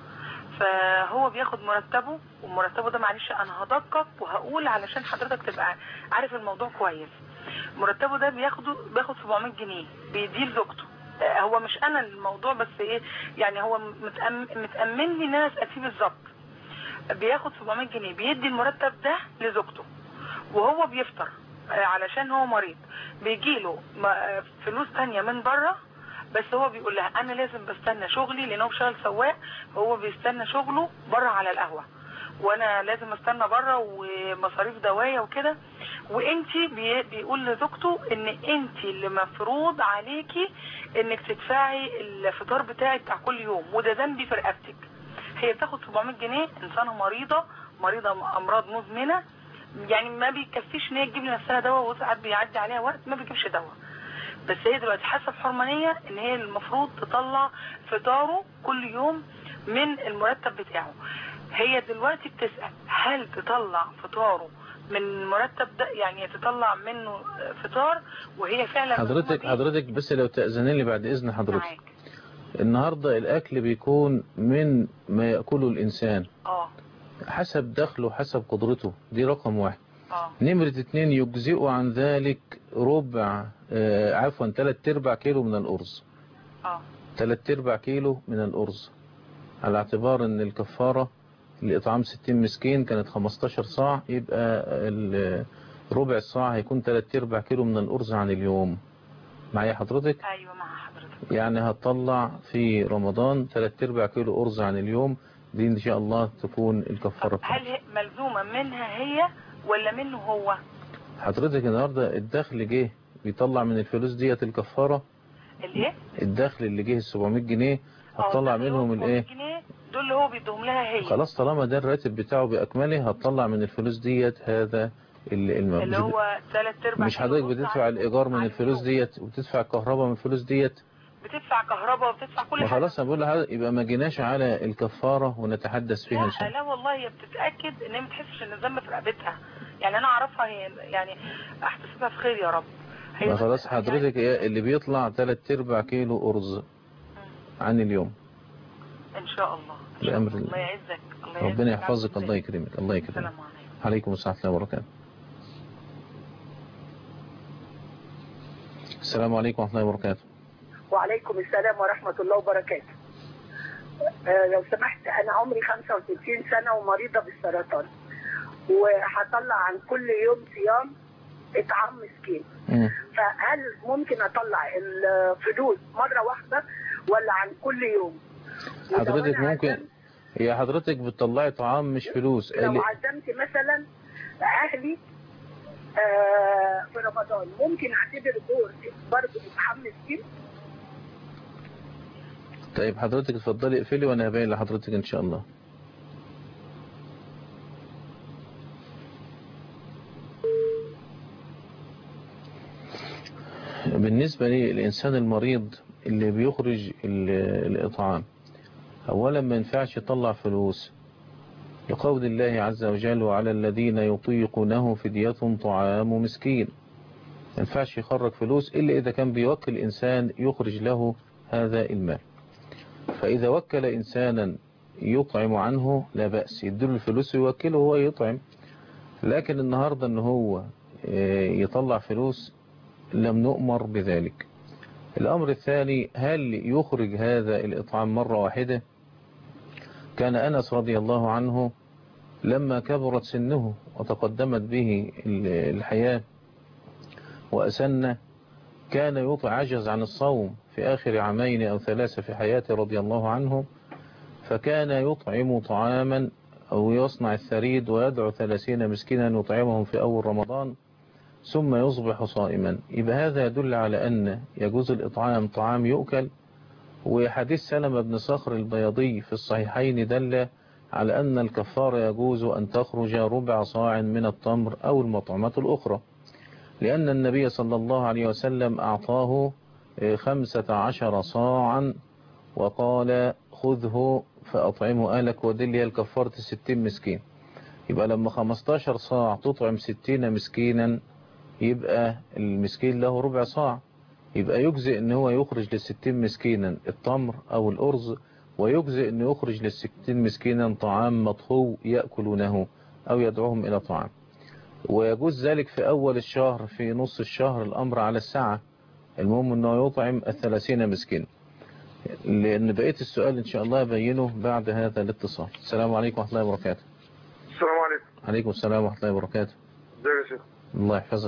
فهو بياخد مرتبه، ومرتبه ده معلش انا هدقق وهقول علشان حضرتك تبقى عارف الموضوع كويس. مرتبه ده بياخد 700 جنيه بيديه لزوجته. هو مش انا الموضوع بس ايه يعني، هو متأمن لي ناس فيه بالظبط. بياخد 700 جنيه بيدي المرتب ده لزوجته وهو بيفطر علشان هو مريض. بيجيله فلوس تانية من بره، بس هو بيقول لها انا لازم بستنى شغلي لانه بشتغل سواق، هو بيستنى شغله بره على القهوه وانا لازم استنى بره ومصاريف دوايه وكده. وانتي بيقول لزوجته ان انتي اللي مفروض عليكي انك تدفعي الفطار بتاعي بتاع كل يوم، وده ذنبي في رقبتك. هي بتاخد 700 جنيه، انسانه مريضه امراض مزمنه، يعني ما بيكفيش ان هي تجيب لنفسها دواء، وساعات بيعدي عليها وقت ما بيجيبش دواء. بس هي دلوقتي حاسه بحرمانيه ان هي المفروض تطلع فطاره كل يوم من المرتب بتاعه. هي دلوقتي بتسأل هل تطلع فطاره من المرتب ده، يعني تطلع منه فطار وهي فعلا حضرتك بس لو تأذن لي بعد إذن حضرتك. النهاردة الأكل بيكون من ما يأكله الإنسان حسب دخله حسب قدرته، دي رقم واحد. نمرة 2 يجزئ عن ذلك ربع 3/4 كيلو من الأرز. 3/4 كيلو من الأرز، على اعتبار ان الكفارة لإطعام 60 مسكين كانت 15 صاع، يبقى ربع الصاع هيكون 3/4 كيلو من الأرز عن اليوم. معايا حضرتك؟ ايوه مع حضرتك. يعني هتطلع في رمضان 3/4 كيلو أرز عن اليوم، دي ان شاء الله تكون الكفارة. هل هي ملزومة منها هي ولا منه هو؟ حضرتك النهاردة الدخل جه بيطلع من الفلوس ديت الكفارة. الايه؟ الدخل اللي جه 700 جنيه هتطلع منهم الايه؟ 700 جنيه دول اللي هو بيدوهم لها هي. خلاص طالما ده الراتب بتاعه بأكمله هتطلع من الفلوس ديت هذا المبلغ اللي هو 3/4. مش حضرتك بتدفع الإيجار من الفلوس ديت وبتدفع الكهرباء من الفلوس ديت؟ بتدفع كهرباء وبتدفع كل حاجة. خلاص أنا بقول لها يبقى ما جيناش على الكفارة ونتحدث فيها إن شاء الله. لا والله هي بتتأكد ان هي ما تحسش ان الذنب في رقبتها، يعني انا اعرفها هي، يعني احتسبها في خير يا رب. ما خلاص حضرتك يعني اللي بيطلع 3/4 كيلو أرز عن اليوم ان شاء الله. بأمر الله يعزك. ربنا يحفظك. الله يكرمك. الله يكرمك. السلام عليكم. عليكم السلام ورحمة الله وبركاته. السلام عليكم ورحمة الله وبركاته. وعليكم السلام ورحمة الله وبركاته. لو سمحت أنا عمري 65 سنة ومريضة بالسرطان، وهطلع عن كل يوم صيام إطعام مسكين. فهل ممكن أطلع الفلوس مرة واحدة ولا عن كل يوم؟ حضرتك ممكن هي حضرتك بتطلعي طعام مش فلوس. لو عزمت مثلا أهلي في رمضان ممكن أعتبر دور برضه إطعام مسكين؟ طيب حضرتك اتفضلي اقفلي وانا هبين لحضرتك ان شاء الله. بالنسبة للإنسان المريض اللي بيخرج الإطعام، أولا ما ينفعش يطلع فلوس لقول الله عز وجل وعلى الذين يطيقونه فدية طعام مسكين. ما ينفعش يخرج فلوس إلا إذا كان بيوكل إنسان يخرج له هذا المال. فإذا وكل إنسانا يطعم عنه لا بأس، يديله الفلوس ويوكله هو يطعم. لكن النهاردة أنه هو يطلع فلوس لم نؤمر بذلك. الأمر الثاني، هل يخرج هذا الإطعام مرة واحدة؟ كان أنس رضي الله عنه لما كبرت سنه وتقدمت به الحياة وأسن كان عجز عن الصوم في آخر 2 أو 3 في حياته رضي الله عنه، فكان يطعم طعاما أو يصنع الثريد ويدعو 30 مسكينا يطعمهم في أول رمضان ثم يصبح صائما. يبقى هذا يدل على أن يجوز الإطعام طعام يؤكل. وحديث سلمة بن صخر البياضي في الصحيحين دل على أن الكفارة يجوز أن تخرج ربع صاع من التمر أو المطعمات الأخرى، لأن النبي صلى الله عليه وسلم أعطاه 15 صاعا وقال خذه فأطعمه أهلك، ودل هي الكفارة 60 مسكين. يبقى لما 15 صاع تطعم 60 مسكينا يبقى المسكين له ربع صاع، يبقى يجزئ ان هو يخرج ل60 مسكينا التمر او الارز، ويجزئ ان يخرج ل60 مسكينا طعام مطهو يأكلونه او يدعوهم الى طعام. ويجوز ذلك في اول الشهر، في نص الشهر الامر على الساعة، المهم انه يطعم 30 مسكين. لان بقية السؤال ان شاء الله يبينه بعد هذا الاتصال. السلام عليكم ورحمة الله وبركاته. السلام عليكم. عليكم السلام ورحمة الله وبركاته. ازيك يا شيخ؟ الله يحفظك.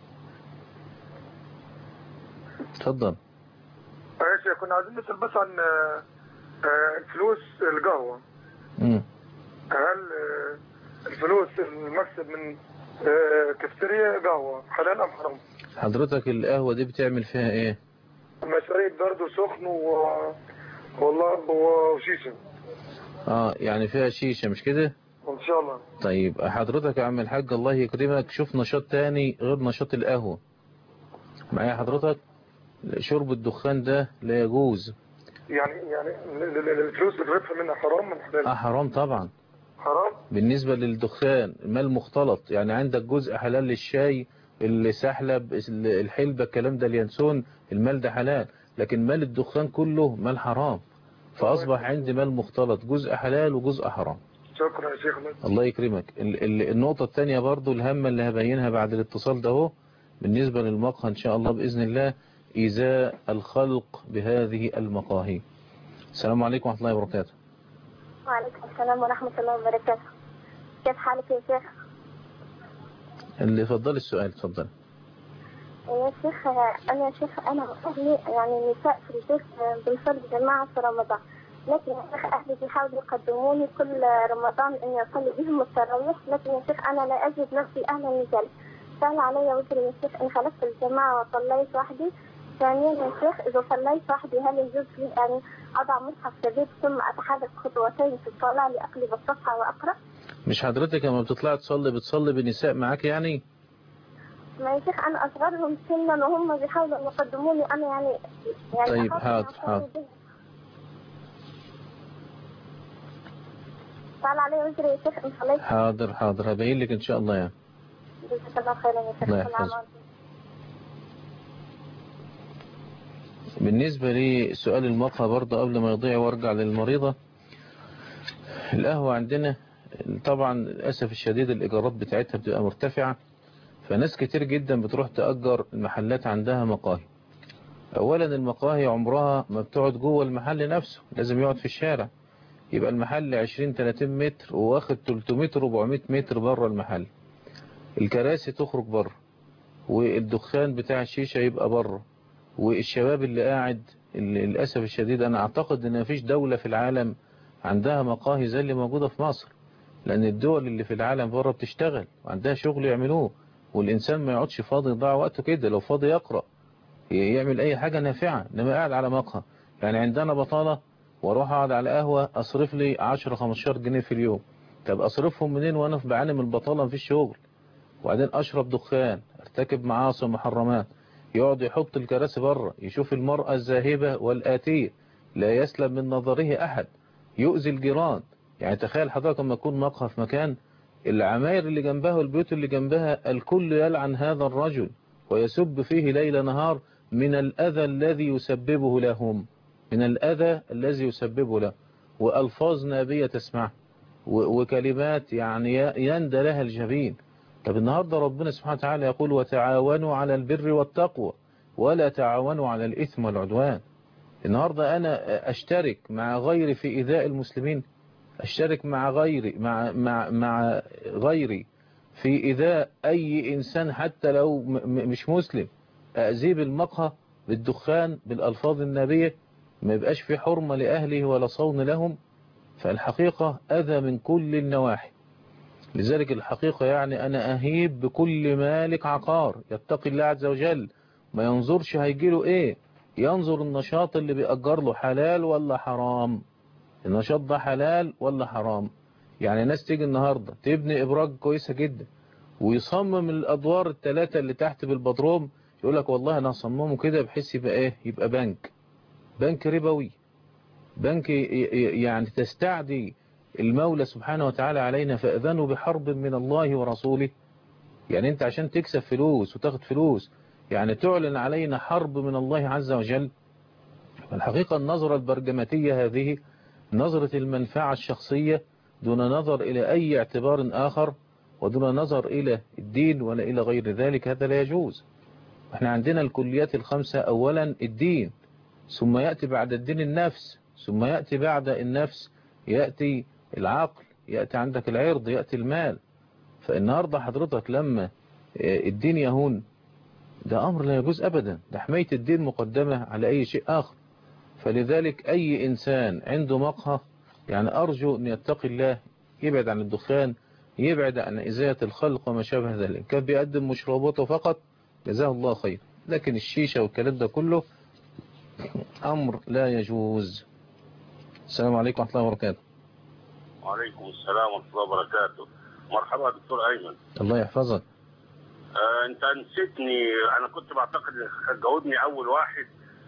اتفضل. يا شيخ كنا عايزين نسأل بس عن فلوس القهوة. هل الفلوس المكسب من كافتيريا قهوة حلال أم حرام؟ حضرتك القهوة دي بتعمل فيها ايه؟ مشاريب برضه سخن والله وشيشة. يعني فيها شيشة مش كده؟ ان شاء الله. طيب حضرتك يا عم الحاج الله يكرمك، شوف نشاط تاني غير نشاط القهوة. معايا حضرتك؟ شرب الدخان ده لا يجوز، يعني الفلوس اللي بنصرفها منها حرام من حلال؟ حرام طبعا. حرام بالنسبة للدخان مال مختلط، يعني عندك جزء حلال للشاي، السحلب، الحلبة، الكلام ده، اليانسون، المال ده حلال، لكن مال الدخان كله مال حرام، فأصبح عندي مال مختلط، جزء حلال وجزء حرام. شكرا يا شيخ. الله يكرمك. النقطة الثانية برضو الهامة اللي هبينها بعد الاتصال ده هو بالنسبة للمقهى إن شاء الله بإذن الله إيذاء الخلق بهذه المقاهي. السلام عليكم ورحمة الله وبركاته. وعليكم السلام ورحمة الله وبركاته. كيف حالك يا شيخ؟ اللي فضل السؤال تفضل. يا شيخ أنا أهلي يعني نساء في البيت بنصلي جماعة في رمضان، لكن يا شيخ أهلي بيحاولوا يقدموني كل رمضان إني أصلي بهم التراويح، لكن يا شيخ أنا لا أجد نفسي أهلا لذلك، سأل علي وزري يا شيخ إن خلفت الجماعة وصليت وحدي. ثانيا يا شيخ إذا صليت وحدي هل يجوز لي أن أضع مصحف جديد ثم أتحرك خطوتين في الصلاة لأقلب الصفحة وأقرأ؟ مش حضرتك لما بتطلع بتصلي بالنساء معاك يعني؟ ما يا شيخ أنا أصغرهم سنا وهم بيحاولوا يقدموني أنا يعني طيب حاضر. تعال علي وزري يا شيخ إن صليت. حاضر هبين لك إن شاء الله يعني. جزاك الله خيرا يا شيخ. الله يحفظك. بالنسبة لسؤال المقهى برضه قبل ما يضيع وارجع للمريضة، القهوة عندنا طبعا للأسف الشديد الإيجارات بتاعتها بتبقى مرتفعة، فناس كتير جدا بتروح تأجر المحلات عندها مقاهي. أولا المقاهي عمرها ما بتقعد جوه المحل نفسه، لازم يقعد في الشارع، يبقى المحل 20-30 متر وواخد 300-400 متر بره المحل، الكراسي تخرج بره، والدخان بتاع الشيشة يبقى بره، والشباب اللي قاعد للأسف الشديد أنا أعتقد أن مفيش دولة في العالم عندها مقاهي زي اللي موجودة في مصر، لأن الدول اللي في العالم بره بتشتغل وعندها شغل يعملوه، والإنسان ما يقعدش فاضي يضيع وقته كده، لو فاضي يقرأ يعمل أي حاجة نافعة، إنما قاعد على مقهى. يعني عندنا بطالة واروح اقعد على قهوة اصرف لي 10-15 جنيه في اليوم، طب اصرفهم منين وانا في بعاني من البطالة مفيش شغل؟ وبعدين اشرب دخان، ارتكب معاصي ومحرمات، يقعد يحط الكراسي بره، يشوف المرأة الذاهبة والآتية لا يسلم من نظره احد، يؤذي الجيران. يعني تخيل حضرتك لما يكون مقهى في مكان العماير اللي جنبها والبيوت اللي جنبها الكل يلعن هذا الرجل ويسب فيه ليل نهار من الأذى الذي يسببه لهم، من الأذى الذي يسببه له، وألفاظ نابية تسمع وكلمات يعني يندى لها الجبين. طب النهاردة ربنا سبحانه وتعالى يقول وتعاونوا على البر والتقوى ولا تعاونوا على الإثم والعدوان. النهاردة أنا أشترك مع غيري في إيذاء المسلمين، أشترك مع غيري في إيذاء أي إنسان حتى لو مش مسلم، أأذيه بالمقهى بالدخان بالألفاظ النابية، ما يبقاش في حرمة لأهله ولا صون لهم، فالحقيقة أذى من كل النواحي. لذلك الحقيقة يعني أنا أهيب بكل مالك عقار يتقي الله عز وجل، ما ينظرش هيجيله إيه، ينظر النشاط اللي بيأجر له حلال ولا حرام، النشاط ده حلال ولا حرام. يعني ناس تيجي النهاردة تبني إبراج كويسة جدا ويصمم الأدوار الثلاثة اللي تحت بالبدروم، يقول لك والله أنا هصممه كده بحيث يبقى إيه، يبقى بنك ربوي، بنك يعني تستعدي المولى سبحانه وتعالى علينا فأذنوا بحرب من الله ورسوله. يعني انت عشان تكسب فلوس وتاخد فلوس يعني تعلن علينا حرب من الله عز وجل. الحقيقة النظرة البرجماتية هذه نظرة المنفعة الشخصية دون نظر إلى أي اعتبار آخر ودون نظر إلى الدين ولا إلى غير ذلك، هذا لا يجوز. احنا عندنا الكليات الخمسة، أولا الدين، ثم يأتي بعد الدين النفس، ثم يأتي بعد النفس يأتي العقل، يأتي عندك العرض، يأتي المال. فالنهاردة حضرتك لما الدين يهون ده أمر لا يجوز أبدا، ده حماية الدين مقدمة على أي شيء آخر. فلذلك أي إنسان عنده مقهى يعني أرجو أن يتقي الله، يبعد عن الدخان، يبعد عن إزاءة الخلق وما شابه ذلك. كان بيقدم مشروباته فقط جزاه الله خير، لكن الشيشة والكلام ده كله أمر لا يجوز. السلام عليكم ورحمة الله وبركاته. وعليكم السلام ورحمة الله وبركاته. مرحبا دكتور أيمن. الله يحفظك. أنت نسيتني، أنا كنت بعتقد إنك جاوبني أول واحد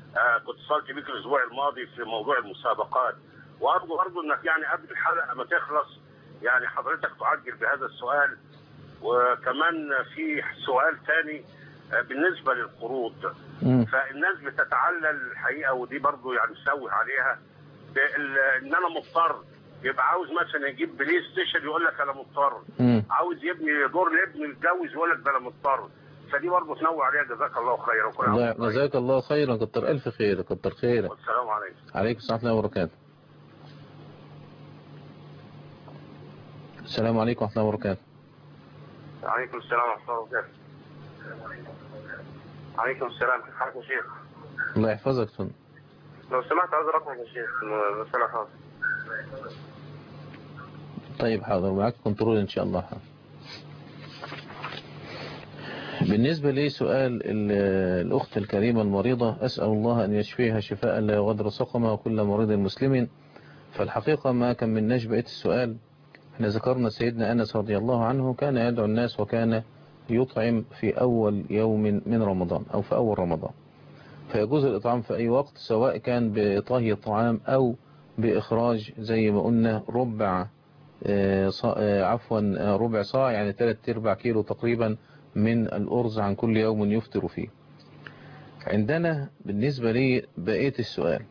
كنت اتصلت بيك الاسبوع الماضي في موضوع المسابقات، وارجو انك يعني قبل الحلقه ما تخلص يعني حضرتك تعجل بهذا السؤال. وكمان في سؤال ثاني بالنسبه للقروض، فالناس بتتعلل الحقيقه، ودي برضو يعني نسوي عليها، ان انا مضطر، يبقى عاوز مثلا يجيب بلاي ستيشن يقول لك انا مضطر، عاوز يبني دور لابنه يتجوز يقول لك ده انا مضطر، فدي برضه تنوع عليها. جزاك الله خيرا. جزاك الله خيرا، كتر الف خير، كتر خيرك. والسلام عليكم. عليكم السلام ورحمه الله وبركاته. السلام عليكم ورحمه الله وبركاته. وعليكم السلام ورحمه الله وبركاته. عليكم السلام، كيف حالك يا شيخ؟ الله يحفظك فندم. لو سمحت عايز رقمك يا شيخ، بس انا حاضر. طيب حاضر، معاك كنترول ان شاء الله. حاضر. بالنسبة لي سؤال الأخت الكريمة المريضة، أسأل الله أن يشفيها شفاء لا يغادر سقما وكل مريض مسلم. فالحقيقة ما كملناش بقية السؤال. احنا ذكرنا سيدنا أنس رضي الله عنه كان يدعو الناس وكان يطعم في أول يوم من رمضان أو في أول رمضان، فيجوز الإطعام في أي وقت، سواء كان بطهي الطعام أو بإخراج زي ما قلنا ربع صاع، يعني 3/4 كيلو تقريبا من الأرز عن كل يوم يفطر فيه. عندنا بالنسبة لي بقية السؤال،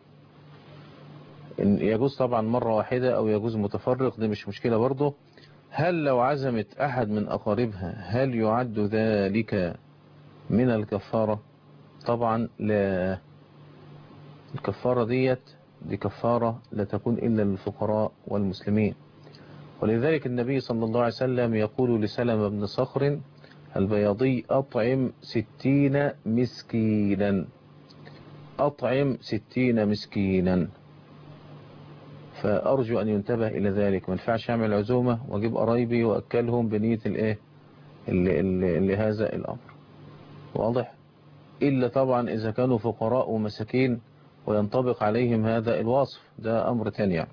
يجوز طبعا مرة واحدة أو يجوز متفرق، دي مش مشكلة برضه. هل لو عزمت أحد من أقاربها هل يعد ذلك من الكفارة؟ طبعا لا. الكفارة دي كفارة لا تكون إلا للفقراء والمسلمين، ولذلك النبي صلى الله عليه وسلم يقول لسلم بن صخر البياضي: أطعم 60 مسكينا، أطعم 60 مسكينا. فأرجو أن ينتبه إلى ذلك، ما ينفعش أعمل عزومة وأجيب قرايبي وأكلهم بنية اللي هذا الأمر، واضح؟ إلا طبعا إذا كانوا فقراء ومساكين وينطبق عليهم هذا الوصف، ده أمر تاني يعني.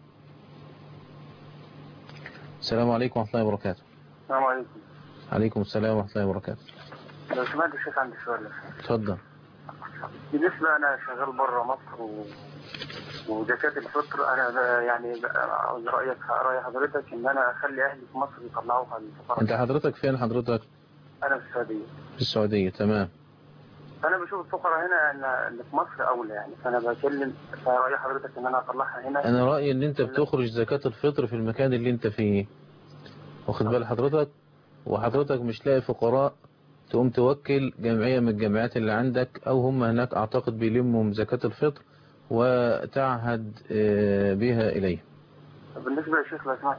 السلام عليكم ورحمة الله وبركاته. السلام عليكم. عليكم السلام ورحمة الله وبركاته. لو سمعت يا شيخ عندي سؤال. اتفضل. بالنسبة أنا شغال بره مصر وزكاة الفطر، أنا يعني عاوز رأي حضرتك إن أنا أخلي أهلي في مصر يطلعوها للفقراء. أنت حضرتك فين حضرتك؟ أنا في السعودية. في السعودية، تمام. أنا بشوف الفقراء هنا إن في مصر أولى يعني، فأنا بكلم رأي حضرتك إن أنا أطلعها هنا. أنا رأيي إن أنت بتخرج زكاة الفطر في المكان اللي أنت فيه، واخد بال حضرتك؟ وحضرتك مش لاقي فقراء تقوم توكل جمعية من الجمعيات اللي عندك، أو هم هناك أعتقد بيلموا زكاة الفطر وتعهد بها إليه. بالنسبة يا شيخ لو سمحت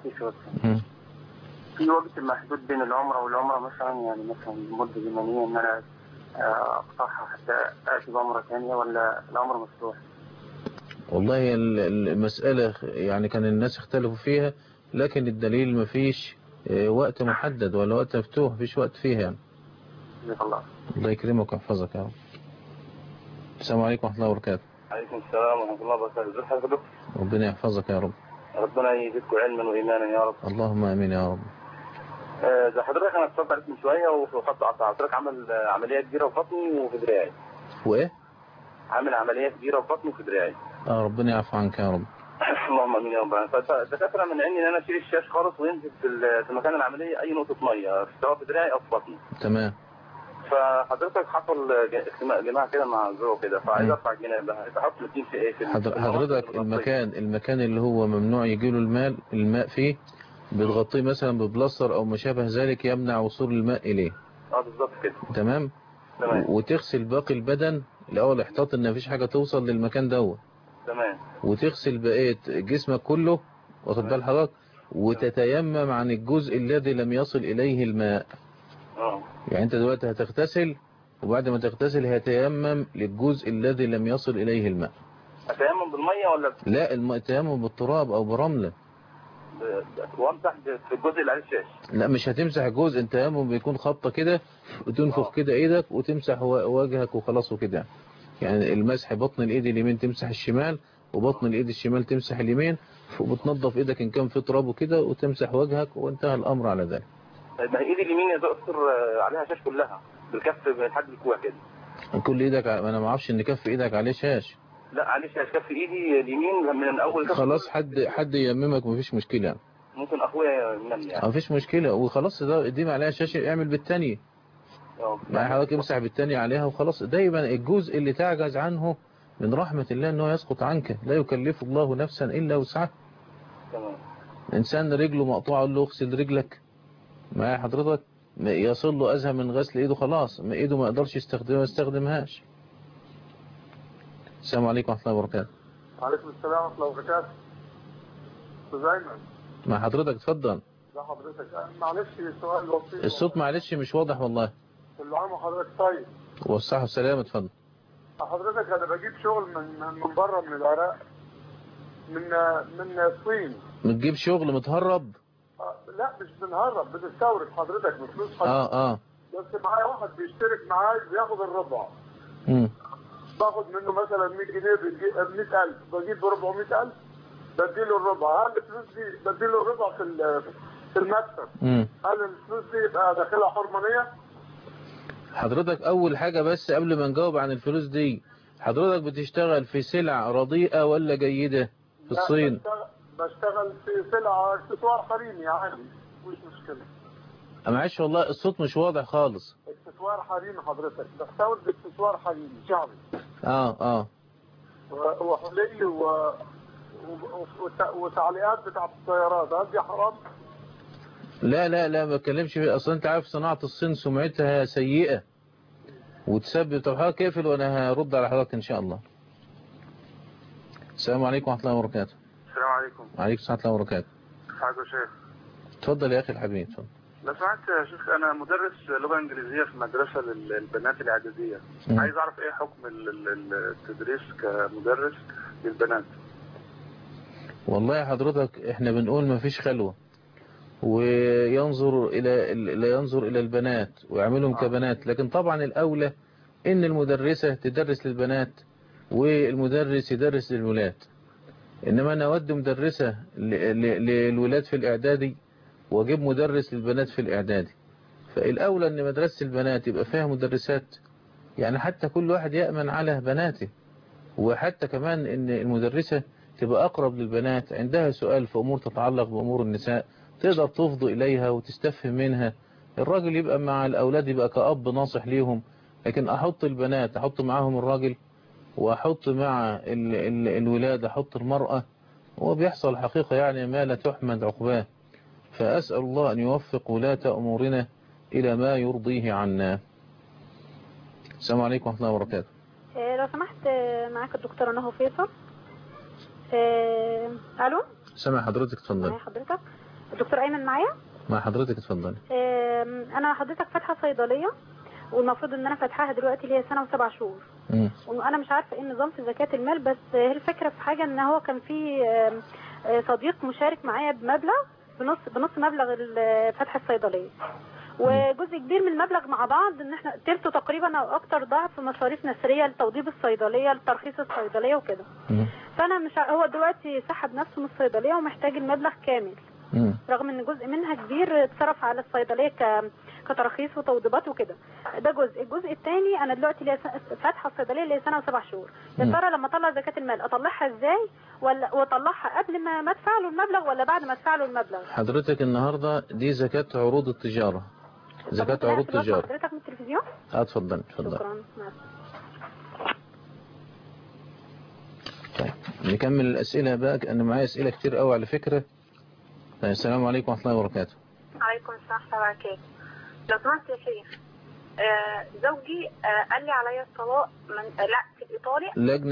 في وقت محدود بين العمرة والعمرة مثلا، يعني مثلا مدة زمنية إن أنا أقطعها حتى آتي بعمرة ثانية، ولا العمرة مفتوح؟ والله المسألة يعني كان الناس اختلفوا فيها، لكن الدليل مفيش وقت محدد ولا وقت مفتوح، مفيش وقت فيها يعني. الله يكرمك ويحفظك يا رب. السلام عليكم ورحمة الله وبركاته. عليكم السلام ورحمة الله وبركاته. ازي حضرتك؟ ربنا يحفظك يا رب. ربنا يزيدكم علما وإيمانا يا رب. اللهم آمين يا رب. زي حضرتك أنا اتصلت عليك من شوية وخدت قطع، حضرتك عمل عملية كبيرة في بطني وفي دراعي. وإيه؟ عامل عملية كبيرة في بطني وفي دراعي. ربنا يعفو عنك يا رب. اللهم امين يا رب. فالدكاتره منعني ان انا اشيل الشاش خالص وينزل في مكان العمليه اي نقطه ميه سواء في دراعي او في بطني. تمام. فحضرتك حصل جماعه كده مع الزوج كده، فعايز ارفع الجناب، تحط الاثنين في ايه؟ حضرتك المكان اللي هو ممنوع يجيله الماء فيه بتغطيه مثلا ببلاستر او ما شابه ذلك يمنع وصول الماء اليه. بالظبط كده. تمام. وتغسل باقي البدن الاول احتاط ان مفيش حاجه توصل للمكان دوت. تمام. وتغسل بقية جسمك كله، واخد بال حضرتك، وتتيمم عن الجزء الذي لم يصل إليه الماء. يعني أنت دلوقتي هتغتسل، وبعد ما تغتسل هتيمم للجزء الذي لم يصل إليه الماء. أتيمم بالمية ولا لا، التيمم بالتراب أو برملة. وامسح في الجزء اللي عليه الشاش؟ لا، مش هتمسح الجزء، التيمم بيكون خبطة كده وتنفخ كده إيدك وتمسح وجهك وخلاص وكده. يعني المسح بطن الإيد اليمين تمسح الشمال، وبطن الإيد الشمال تمسح اليمين، وبتنظف إيدك إن كان في تراب وكده وتمسح وجهك، وانتهى الأمر على ذلك. ما هي إيدي اليمين يا دكتور عليها شاش كلها بالكف لحد الكوع كده. كل ايدك انا ما اعرفش ان كف ايدك عليه شاش. لا عليه شاش، كف ايدي اليمين من اول كف. خلاص حد ييممك مفيش مشكله يعني. ممكن اخويا ينمي يعني. مفيش مشكله وخلاص، ده دي عليها شاشه اعمل بالثانيه. يعني حضرتك امسح بالثانيه عليها وخلاص. دايما الجزء اللي تعجز عنه من رحمه الله انه يسقط عنك، لا يكلف الله نفسا الا وسعها. تمام. انسان رجله مقطوعه قال له اغسل رجلك، ما حضرتك يصل له اذى من غسل ايده، خلاص ما ايده ما يقدرش يستخدمها ما يستخدمهاش. السلام عليكم ورحمه الله وبركاته. وعليكم السلام ورحمه الله وبركاته. استاذ ايمن. مع حضرتك اتفضل. لا حضرتك معلش سؤال بسيط. الصوت معلش مش واضح والله. كل عام وحضرتك طيب. والصحه والسلامه. اتفضل. حضرتك انا بجيب شغل من بره من العراق، من الصين. بتجيب شغل متهرب؟ لا مش بنهرب، بنستورد حضرتك بفلوس حضرتك. بس معايا واحد بيشترك معايا بياخد الربع. باخد منه مثلا 100 جنيه بيجيب 100,000، بجيب ب 400,000 بديله الربع. هل الفلوس دي بديله الربع في المكتب؟ هل الفلوس دي يبقى داخلها حرمانيه؟ حضرتك اول حاجه بس قبل ما نجاوب عن الفلوس دي، حضرتك بتشتغل في سلع رديئه ولا جيده في الصين؟ بشتغل في سلع اكسسوار حريمي عادي مش مشكله. معلش والله الصوت مش واضح خالص. اكسسوار حريمي حضرتك، بستورد اكسسوار حريمي شعبي. وحلي وتعليقات بتاعت السيارات، هل دي حرام؟ لا ما بتكلمش فيه. اصلا انت عارف صناعه الصين سمعتها سيئه وتسبب. طب حضرتك اقفل وانا هرد على حضرتك ان شاء الله. السلام عليكم ورحمه الله وبركاته. السلام عليكم. وعليكم السلام ورحمه الله وبركاته. حاجه يا شيخ. اتفضل يا اخي الحبيب اتفضل. لو سمحت يا شيخ، انا مدرس لغه انجليزيه في مدرسه للبنات الاعداديه. عايز اعرف ايه حكم التدريس كمدرس للبنات. والله حضرتك احنا بنقول ما فيش خلوه، وينظر الى البنات ويعملهم كبنات، لكن طبعا الاولى ان المدرسه تدرس للبنات والمدرس يدرس للولاد. انما انا اودي مدرسه للولاد في الاعدادي واجيب مدرس للبنات في الاعدادي، فالاولى ان مدرسه البنات يبقى فيها مدرسات، يعني حتى كل واحد يأمن على بناته، وحتى كمان ان المدرسه تبقى اقرب للبنات، عندها سؤال في امور تتعلق بامور النساء تقدر تفضي اليها وتستفهم منها. الراجل يبقى مع الاولاد يبقى كأب ناصح ليهم، لكن احط البنات احط معاهم الراجل واحط مع الولاد احط المرأة، وبيحصل حقيقة يعني ما لا تحمد عقباه. فأسأل الله أن يوفق ولاة أمورنا إلى ما يرضيه عنا. السلام عليكم ورحمة الله وبركاته. لو سمحت معاك الدكتورة نهى فيصل. ألو. سامع حضرتك اتفضلي. معايا حضرتك الدكتور أيمن معايا. مع حضرتك اتفضلي. أنا حضرتك فاتحة صيدلية، والمفروض ان انا فاتحاها دلوقتي اللي هي سنه و7 شهور. وانا مش عارفه ايه النظام في زكاه المال، بس هي الفكره في حاجه ان هو كان في صديق مشارك معايا بمبلغ بنص مبلغ فتح الصيدليه، وجزء كبير من المبلغ مع بعض ان احنا تلته تقريبا او اكتر ضعف مصاريف نسريه لتوضيب الصيدليه لترخيص الصيدليه وكده. فانا مش هو دلوقتي سحب نفسه من الصيدليه ومحتاج المبلغ كامل، رغم ان جزء منها كبير اتصرف على الصيدليه كتراخيص وتوضيبات وكده. ده الجزء الثاني انا دلوقتي فاتحه الصيدليه اللي هي سنه و7 شهور. يا ترى لما اطلع زكاه المال اطلعها ازاي، ولا اطلعها قبل ما ادفع له المبلغ ولا بعد ما ادفع له المبلغ؟ حضرتك النهارده دي زكاه عروض التجاره. زكاه عروض تجاره. حضرتك من التلفزيون؟ اتفضل. شكرا. طيب نكمل الاسئله بقى، انا معايا اسئله كتير قوي على فكره. السلام عليكم ورحمه الله وبركاته. وعليكم السلام ورحمه الله وبركاته. لو سمحت يا شيخ، زوجي قال لي عليا الطلاق في الإيطالي.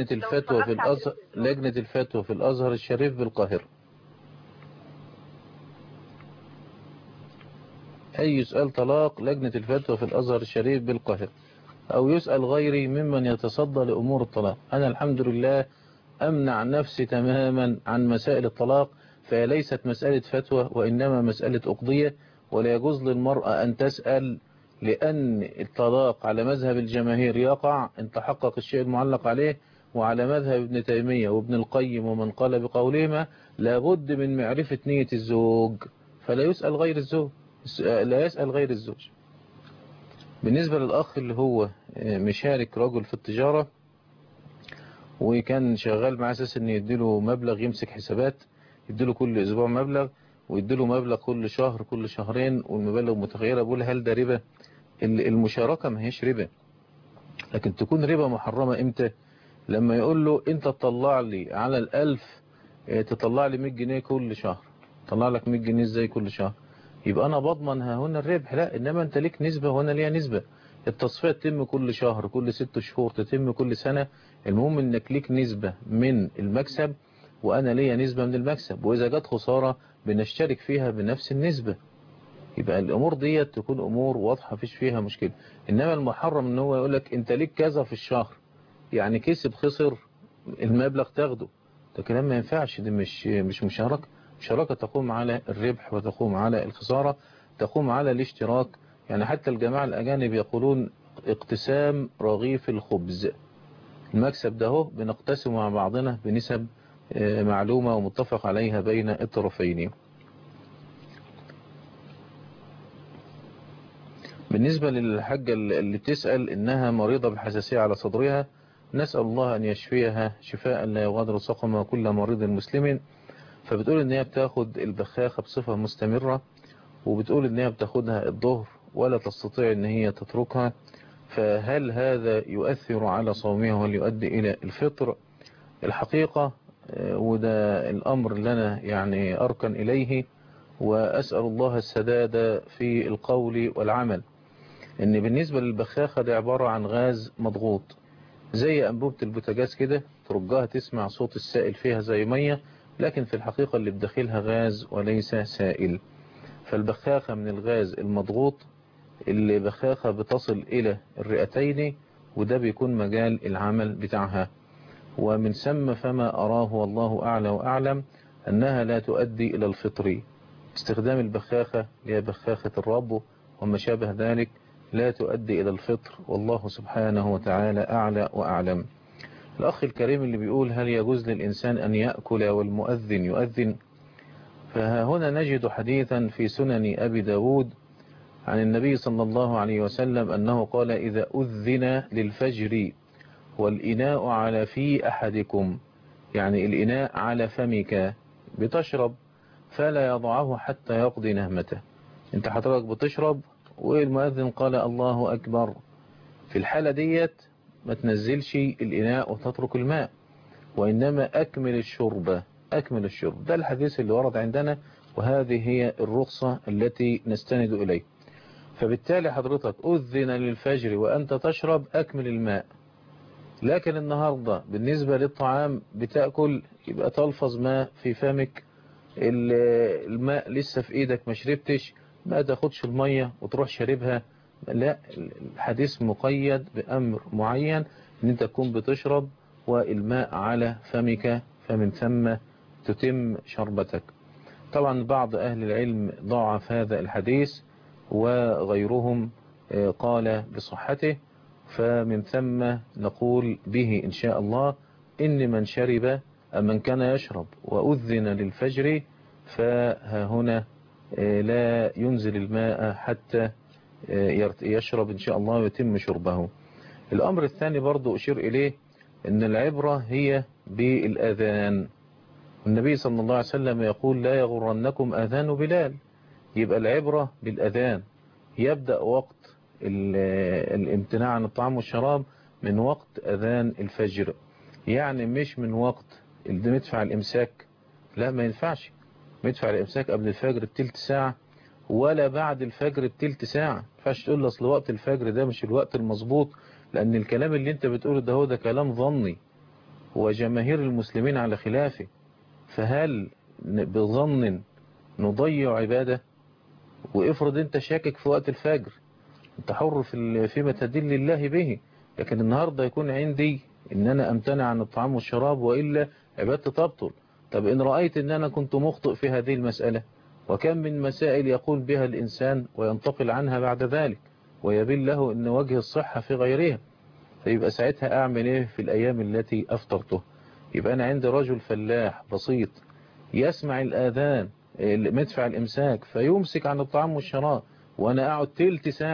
لجنة الفتوى في الأزهر الشريف بالقاهرة. أي يسأل طلاق لجنة الفتوى في الأزهر الشريف بالقاهرة، أو يسأل غيري ممن يتصدى لأمور الطلاق. أنا الحمد لله أمنع نفسي تماما عن مسائل الطلاق، فهي ليست مسألة فتوى وإنما مسألة أقضية، ولا يجوز للمرأة أن تسأل، لأن الطلاق على مذهب الجماهير يقع إن تحقق الشيء المعلق عليه، وعلى مذهب ابن تيمية وابن القيم ومن قال بقولهما لابد من معرفة نية الزوج، فلا يسأل غير الزوج، لا يسأل غير الزوج. بالنسبة للأخ اللي هو مشارك رجل في التجارة وكان شغال مع أساس أن يديله مبلغ يمسك حسابات، يديله كل أسبوع مبلغ ويديله مبلغ كل شهر كل شهرين والمبالغ متغيرة. بقول هل ده ربا؟ المشاركة ما هيش ربا، لكن تكون ربا محرمة إمتى؟ لما يقول له أنت تطلع لي على 1000 تطلع لي 100 جنيه كل شهر، طلع لك 100 جنيه ازاي كل شهر؟ يبقى أنا بضمن ها هنا الربح. لا، إنما أنت ليك نسبة وأنا ليها نسبة. التصفية تتم كل شهر، كل 6 شهور، تتم كل سنة. المهم إنك ليك نسبة من المكسب وأنا ليا نسبة من المكسب، وإذا جت خسارة بنشترك فيها بنفس النسبة. يبقى الأمور دي تكون أمور واضحة فيش فيها مشكلة. إنما المحرم إن هو يقول لك أنت ليك كذا في الشهر، يعني كسب خسر المبلغ تاخده، ده كلام ما ينفعش. دي مش مشاركة. مشاركة تقوم على الربح وتقوم على الخسارة، تقوم على الاشتراك. يعني حتى الجماعة الأجانب يقولون اقتسام رغيف الخبز. المكسب ده بنقتسم مع بعضنا بنسب معلومة ومتفق عليها بين الطرفين. بالنسبة للحاجة اللي بتسأل إنها مريضة بالحساسية على صدرها، نسأل الله أن يشفيها شفاء لا يغادر سقما كل مريض مسلم. فبتقول إن هي بتاخد البخاخة بصفة مستمرة، وبتقول إن هي بتاخدها الظهر ولا تستطيع إن هي تتركها، فهل هذا يؤثر على صومها وهل يؤدي إلى الفطر؟ الحقيقة وده الأمر اللي أنا يعني أركن إليه وأسأل الله السداد في القول والعمل، إن بالنسبة للبخاخة دي عبارة عن غاز مضغوط زي أنبوبة البوتاجاز كده، ترجها تسمع صوت السائل فيها زي مية، لكن في الحقيقة اللي بداخلها غاز وليس سائل. فالبخاخة من الغاز المضغوط، اللي بخاخة بتصل إلى الرئتين، وده بيكون مجال العمل بتاعها. ومن ثم فما أراه والله أعلى وأعلم أنها لا تؤدي إلى الفطر. استخدام البخاخة هي بخاخة الرب وما شابه ذلك لا تؤدي إلى الفطر، والله سبحانه وتعالى أعلى وأعلم. الأخ الكريم اللي بيقول هل يجوز للإنسان أن يأكل والمؤذن يؤذن؟ فهنا نجد حديثا في سنن أبي داود عن النبي صلى الله عليه وسلم أنه قال إذا أذن للفجر والإناء على في أحدكم، يعني الإناء على فمك بتشرب، فلا يضعه حتى يقضي نهمته. انت حضرتك بتشرب والمؤذن قال الله أكبر، في الحالة ديت ما تنزلش الإناء وتترك الماء، وإنما أكمل الشرب. أكمل الشرب ده الحديث اللي ورد عندنا، وهذه هي الرخصة التي نستند إليه. فبالتالي حضرتك أذن للفجر وأنت تشرب، أكمل الماء. لكن النهاردة بالنسبة للطعام بتأكل، يبقى تلفظ ما في فمك، الماء لسه في ايدك ما شربتش، ما تاخدش المية وتروح شاربها. لا، الحديث مقيد بأمر معين ان انت تكون بتشرب والماء على فمك، فمن ثم تتم شربتك. طبعا بعض أهل العلم ضعف هذا الحديث وغيرهم قال بصحته، فمن ثم نقول به إن شاء الله إن من شرب من كان يشرب وأذن للفجر فهنا لا ينزل الماء حتى يشرب إن شاء الله ويتم شربه. الأمر الثاني برضو أشير إليه أن العبرة هي بالأذان. النبي صلى الله عليه وسلم يقول لا يغرنكم أذان بلال، يبقى العبرة بالأذان. يبدأ وقت الامتناع عن الطعام والشراب من وقت أذان الفجر، يعني مش من وقت مدفع الإمساك. لا، ما ينفعش مدفع الإمساك قبل الفجر بتلت ساعة ولا بعد الفجر بتلت ساعة. ما ينفعش تقول لي أصل وقت الفجر ده مش الوقت المظبوط، لأن الكلام اللي انت بتقوله ده كلام ظني وجماهير المسلمين على خلافه. فهل بظن نضيع عبادة؟ وافرض انت شاكك في وقت الفجر، انت حر فيما تدل الله به. لكن النهاردة يكون عندي ان انا امتنع عن الطعام والشراب وإلا عبادتي تبطل. طب ان رأيت ان انا كنت مخطئ في هذه المسألة، وكم من مسائل يقول بها الانسان وينتقل عنها بعد ذلك ويبين له ان وجه الصحة في غيرها، فيبقى ساعتها اعمل ايه في الايام التي افطرته؟ يبقى انا عندي رجل فلاح بسيط يسمع الاذان مدفع الامساك فيمسك عن الطعام والشراب، وانا اقعد تلت ساعة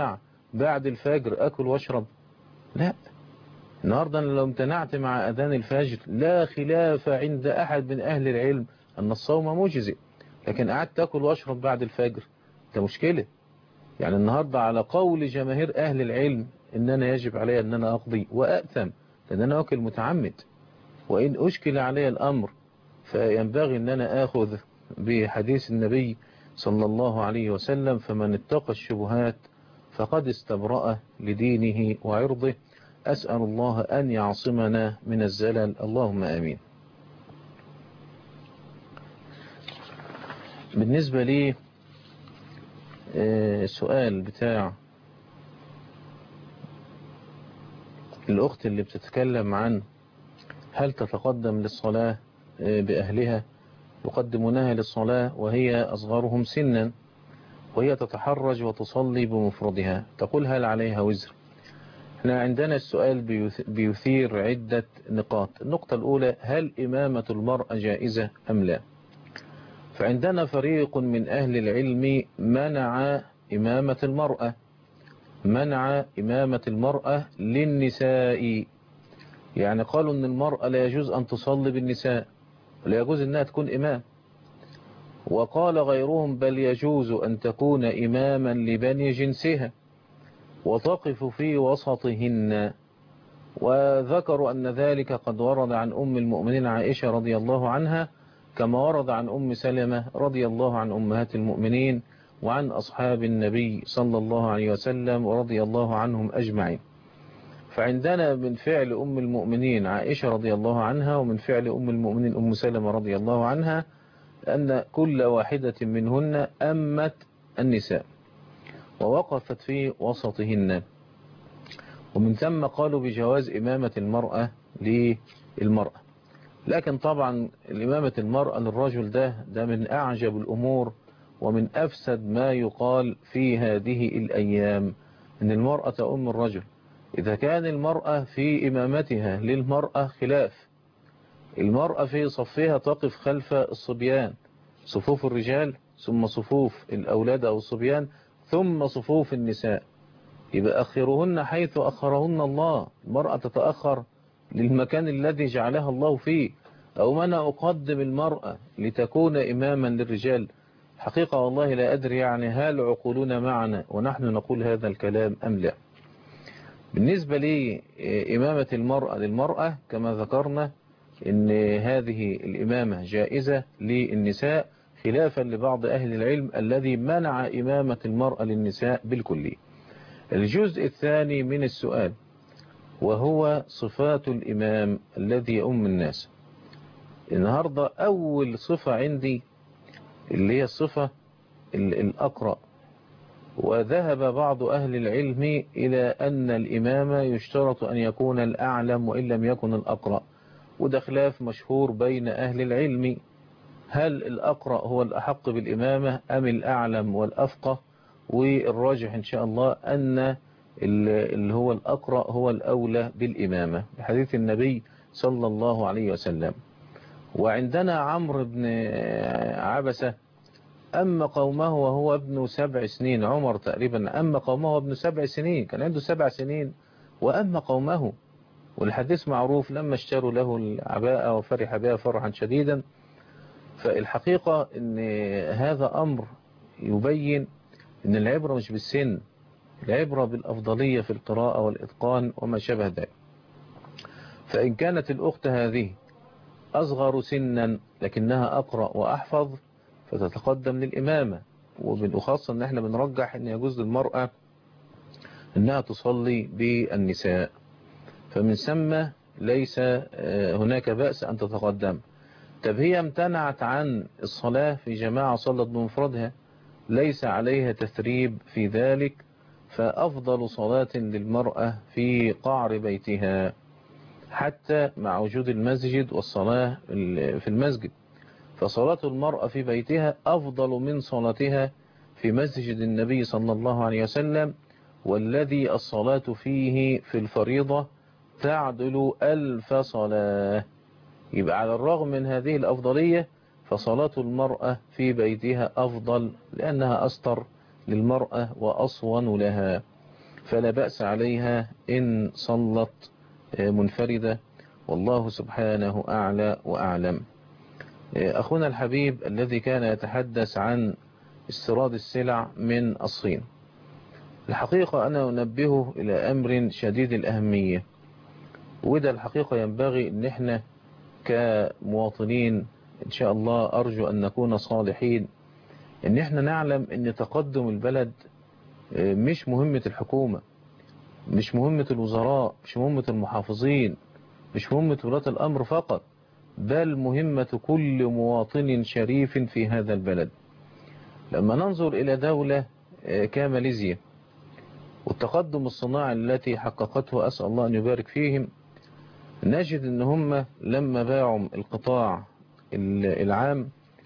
بعد الفجر أكل واشرب؟ لا. النهاردة أنا لو امتنعت مع أذان الفجر لا خلاف عند أحد من أهل العلم أن الصوم مجزئ، لكن قعدت أكل واشرب بعد الفجر ده مشكلة. يعني النهاردة على قول جماهير أهل العلم إن أنا يجب علي أن أنا أقضي وأأثم، لأن أنا أكل متعمد. وإن أشكل علي الأمر فينبغي أن أنا آخذ بحديث النبي صلى الله عليه وسلم: فمن اتقى الشبهات فقد استبرأ لدينه وعرضه. أسأل الله أن يعصمنا من الزلل، اللهم آمين. بالنسبة لي السؤال بتاع الأخت اللي بتتكلم عن هل تتقدم للصلاة بأهلها، يقدمونها للصلاة وهي أصغرهم سنا، وهي تتحرج وتصلي بمفردها، تقول هل عليها وزر؟ احنا عندنا السؤال بيثير عدة نقاط. النقطة الأولى: هل إمامة المرأة جائزة أم لا؟ فعندنا فريق من أهل العلم منع إمامة المرأة للنساء، يعني قالوا أن المرأة لا يجوز أن تصلي بالنساء ولا يجوز أنها تكون إمام. وقال غيرهم بل يجوز أن تكون إماما لبني جنسها وتقف في وسطهن. وذكروا أن ذلك قد ورد عن أم المؤمنين عائشة رضي الله عنها، كما ورد عن أم سلمة رضي الله عن أمهات المؤمنين وعن أصحاب النبي صلى الله عليه وسلم ورضي الله عنهم أجمعين. فعندنا من فعل أم المؤمنين عائشة رضي الله عنها ومن فعل أم المؤمنين أم سلمة رضي الله عنها أن كل واحدة منهن أمت النساء ووقفت في وسطهن، ومن ثم قالوا بجواز إمامة المرأة للمرأة. لكن طبعا الإمامة المرأة للرجل ده من أعجب الأمور ومن أفسد ما يقال في هذه الأيام، أن المرأة أم الرجل. إذا كان المرأة في إمامتها للمرأة خلاف، المرأة في صفها تقف خلف الصبيان، صفوف الرجال ثم صفوف الأولاد أو الصبيان ثم صفوف النساء، يبقى أخرهن حيث أخرهن الله. المرأة تتأخر للمكان الذي جعلها الله فيه، أو أنا أقدم المرأة لتكون إماما للرجال؟ حقيقة والله لا أدري يعني هل عقولنا معنا ونحن نقول هذا الكلام أم لا. بالنسبة لي إمامة المرأة للمرأة كما ذكرنا إن هذه الإمامة جائزة للنساء، خلافا لبعض أهل العلم الذي منع إمامة المرأة للنساء بالكلية. الجزء الثاني من السؤال وهو صفات الإمام الذي يؤم الناس. النهاردة أول صفة عندي اللي هي الصفة الأقرأ، وذهب بعض أهل العلم إلى أن الإمام يشترط أن يكون الأعلم وإن لم يكن الأقرأ، وده خلاف مشهور بين أهل العلم، هل الأقرأ هو الأحق بالإمامة أم الأعلم والأفقه؟ والراجح إن شاء الله أن اللي هو الأقرأ هو الأولى بالإمامة بحديث النبي صلى الله عليه وسلم. وعندنا عمرو بن عبسة أما قومه وهو ابن 7 سنين، عمر تقريبا أما قومه ابن 7 سنين، كان عنده 7 سنين وأما قومه، والحديث معروف لما اشتروا له العباءة وفرح بها فرحا شديدا. فالحقيقة ان هذا أمر يبين ان العبرة مش بالسن، العبرة بالأفضلية في القراءة والإتقان وما شابه ذلك. فإن كانت الأخت هذه أصغر سنا لكنها أقرأ وأحفظ فتتقدم للإمامة، وبالأخص أن احنا بنرجح أن يجوز للمرأة أنها تصلي بالنساء، فمن ثم ليس هناك بأس أن تتقدم. طب هي امتنعت عن الصلاة في جماعة صلت بمفردها، ليس عليها تثريب في ذلك، فأفضل صلاة للمرأة في قعر بيتها حتى مع وجود المسجد والصلاة في المسجد، فصلاة المرأة في بيتها أفضل من صلاتها في مسجد النبي صلى الله عليه وسلم، والذي الصلاة فيه في الفريضة تعدل 1000 صلاة. يبقى على الرغم من هذه الأفضلية فصلاة المرأة في بيتها أفضل، لأنها أستر للمرأة وأصون لها. فلا بأس عليها إن صلت منفردة، والله سبحانه أعلى وأعلم. أخونا الحبيب الذي كان يتحدث عن استيراد السلع من الصين، الحقيقة أنا أنبهه إلى أمر شديد الأهمية، وده الحقيقة ينبغي أن احنا كمواطنين إن شاء الله أرجو أن نكون صالحين، أن احنا نعلم أن تقدم البلد مش مهمة الحكومة، مش مهمة الوزراء، مش مهمة المحافظين، مش مهمة ولاة الأمر فقط، بل مهمة كل مواطن شريف في هذا البلد. لما ننظر إلى دولة كماليزيا والتقدم الصناعي التي حققته، أسأل الله أن يبارك فيهم، نجد أن هم لما باعوا القطاع العام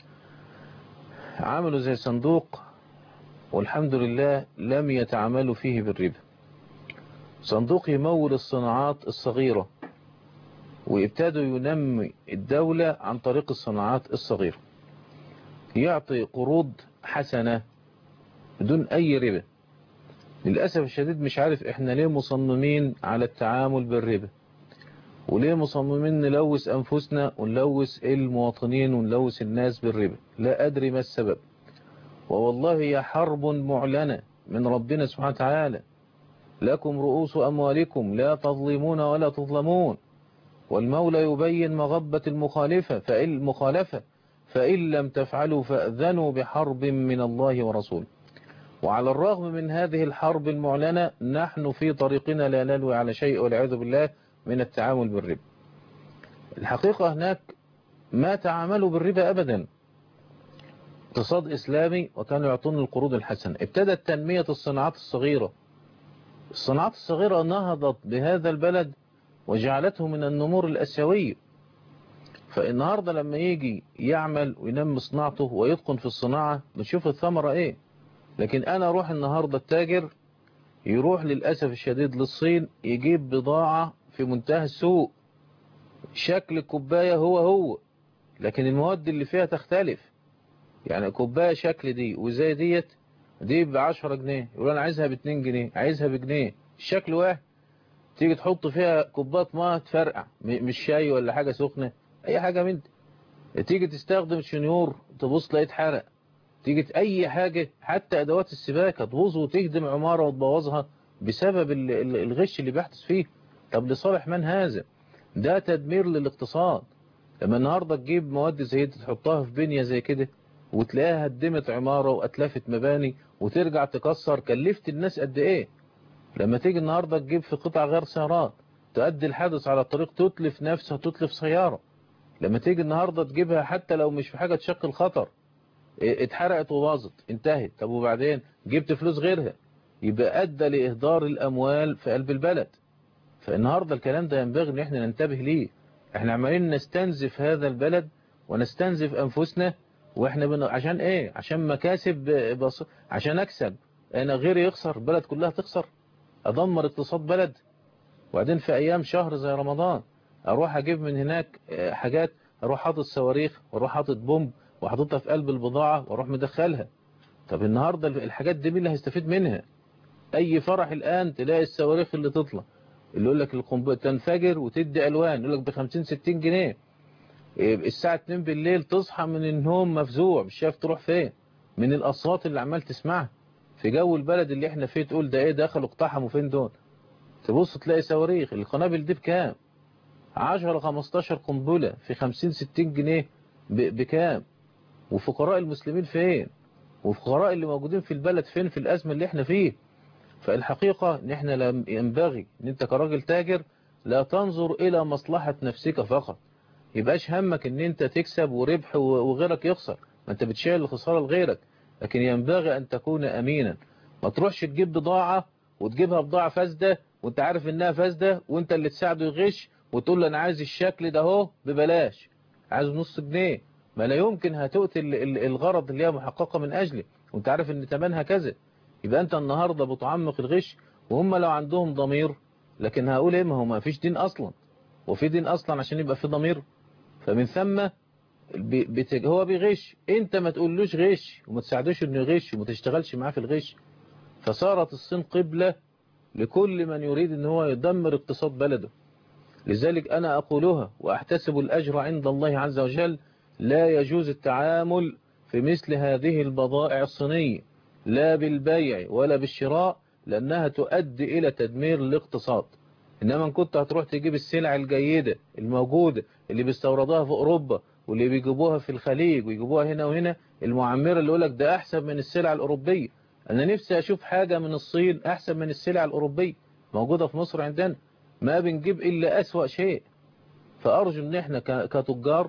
عملوا زي صندوق، والحمد لله لم يتعاملوا فيه بالربا. صندوق يمول الصناعات الصغيرة، وابتدوا ينمي الدولة عن طريق الصناعات الصغيرة، يعطي قروض حسنة بدون أي ربا. للأسف الشديد مش عارف احنا ليه مصممين على التعامل بالربا، وليه مصممين نلوث أنفسنا ونلوث المواطنين ونلوث الناس بالربا، لا أدري ما السبب. ووالله هي حرب معلنة من ربنا سبحانه وتعالى، لكم رؤوس أموالكم لا تظلمون ولا تظلمون، والمولى يبين مغبة المخالفة فإن لم تفعلوا فأذنوا بحرب من الله ورسوله. وعلى الرغم من هذه الحرب المعلنة نحن في طريقنا لا نلوي على شيء والعياذ بالله من التعامل بالربا. الحقيقة هناك ما تعاملوا بالربا أبدا، اقتصاد إسلامي وكانوا يعطون القروض الحسنة. ابتدت تنمية الصناعات الصغيرة، الصناعات الصغيرة نهضت بهذا البلد وجعلته من النمور الأسيوية. فالنهاردة لما يجي يعمل وينمي صناعته ويتقن في الصناعة بنشوف الثمرة ايه. لكن انا اروح النهاردة التاجر يروح للأسف الشديد للصين يجيب بضاعة في منتهى السوق، شكل الكوباية هو لكن المواد اللي فيها تختلف. يعني كوباية شكل دي وزي دي ب10 جنيه، يقول انا عايزها ب2 جنيه، عايزها بجنيه، الشكل واحد. تيجي تحط فيها كوبايه ميه تفرقع، مش شاي ولا حاجة سخنة، اي حاجة من دي. تيجي تستخدم شنيور تبص تلاقيه اتحرق. تيجي اي حاجة حتى ادوات السباكة تبوظ وتهدم عمارة وتبوظها بسبب الغش اللي بيحدث فيه. طب لصالح من هذا؟ ده تدمير للاقتصاد. لما النهاردة تجيب مواد زي دي تحطها في بنية زي كده وتلاقيها هدمت عمارة واتلفت مباني وترجع تكسر، كلفت الناس قد ايه؟ لما تيجي النهاردة تجيب في قطع غير سيارات تؤدي الحادث على الطريق، تتلف نفسها تتلف سيارة. لما تيجي النهاردة تجيبها حتى لو مش في حاجة تشكل خطر، اتحرقت وباظت انتهت. طب وبعدين جبت فلوس غيرها، يبقى أدى لإهدار الأموال في قلب البلد. فالنهاردة الكلام ده ينبغي ان احنا ننتبه ليه. احنا عمالين نستنزف هذا البلد ونستنزف أنفسنا، واحنا عشان ايه؟ عشان مكاسب عشان اكسب انا غيري يخسر، البلد كلها تخسر، ادمر اقتصاد بلد. وبعدين في ايام شهر زي رمضان اروح اجيب من هناك حاجات، اروح حاطط صواريخ واروح حاطط بومب وحاططها في قلب البضاعة واروح مدخلها. طب النهاردة الحاجات دي مين اللي هيستفيد منها؟ اي فرح الان تلاقي الصواريخ اللي تطلع، اللي يقول لك القنبله تنفجر وتدي الوان، يقول لك ب50-60 جنيه. الساعة 2 بالليل تصحى من النوم مفزوع مش شايف تروح فين من الاصوات اللي عمال تسمعها في جو البلد اللي احنا فيه. تقول ده ايه دخلوا اقتحموا فين دول؟ تبص تلاقي صواريخ. القنابل دي بكام؟ 10-15 قنبلة في 50-60 جنيه بكام؟ وفقراء المسلمين فين؟ وفقراء اللي موجودين في البلد فين في الأزمة اللي احنا فيه؟ فالحقيقة ان احنا ينبغي ان انت كراجل تاجر لا تنظر الى مصلحة نفسك فقط. يبقاش همك ان انت تكسب وربح وغيرك يخسر، ما انت بتشيل الخسارة لغيرك. لكن ينبغي ان تكون امينا، ما تروحش تجيب بضاعة وتجيبها بضاعة فاسدة وانت عارف انها فاسدة وانت اللي تساعده يغش وتقول له انا عايز الشكل ده اهو ببلاش، عايز نص جنيه. ما لا يمكن هتؤتي الغرض اللي هي محققة من اجله وانت عارف ان ثمنها كذا. يبقى انت النهاردة بتعمق الغش. وهم لو عندهم ضمير، لكن هقول ايه، ما هو ما فيش دين اصلا، وفي دين اصلا عشان يبقى في ضمير؟ فمن ثم هو بيغش، انت ما تقولوش غش وما تساعدوش انه يغش وما تشتغلش معاه في الغش. فصارت الصين قبلة لكل من يريد ان هو يدمر اقتصاد بلده. لذلك أنا أقولها وأحتسب الأجر عند الله عز وجل. لا يجوز التعامل في مثل هذه البضائع الصينية لا بالبيع ولا بالشراء، لأنها تؤدي إلى تدمير الاقتصاد. إنما إن كنت هتروح تجيب السلع الجيدة الموجودة اللي بيستوردوها في أوروبا واللي بيجيبوها في الخليج ويجيبوها هنا وهنا، المعمرة اللي يقولك ده أحسن من السلع الأوروبية. أنا نفسي أشوف حاجة من الصين أحسن من السلع الأوروبية موجودة في مصر عندنا، ما بنجيب إلا أسوأ شيء. فأرجو أن احنا كتجار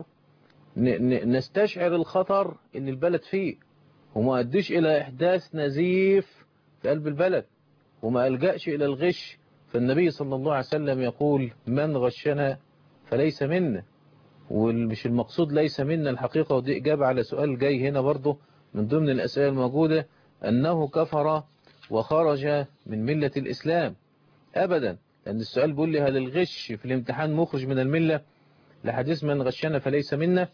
نستشعر الخطر اللي البلد فيه، وما أديش إلى إحداث نزيف في قلب البلد، وما ألجأش إلى الغش. فالنبي صلى الله عليه وسلم يقول من غشنا فليس منا. ومش المقصود ليس منا الحقيقة، ودي إجابة على سؤال جاي هنا برضه من ضمن الأسئلة الموجودة، أنه كفر وخرج من ملة الإسلام. أبدا، لأن السؤال بيقول لي هل الغش في الامتحان مخرج من الملة؟ لحديث من غشنا فليس منا.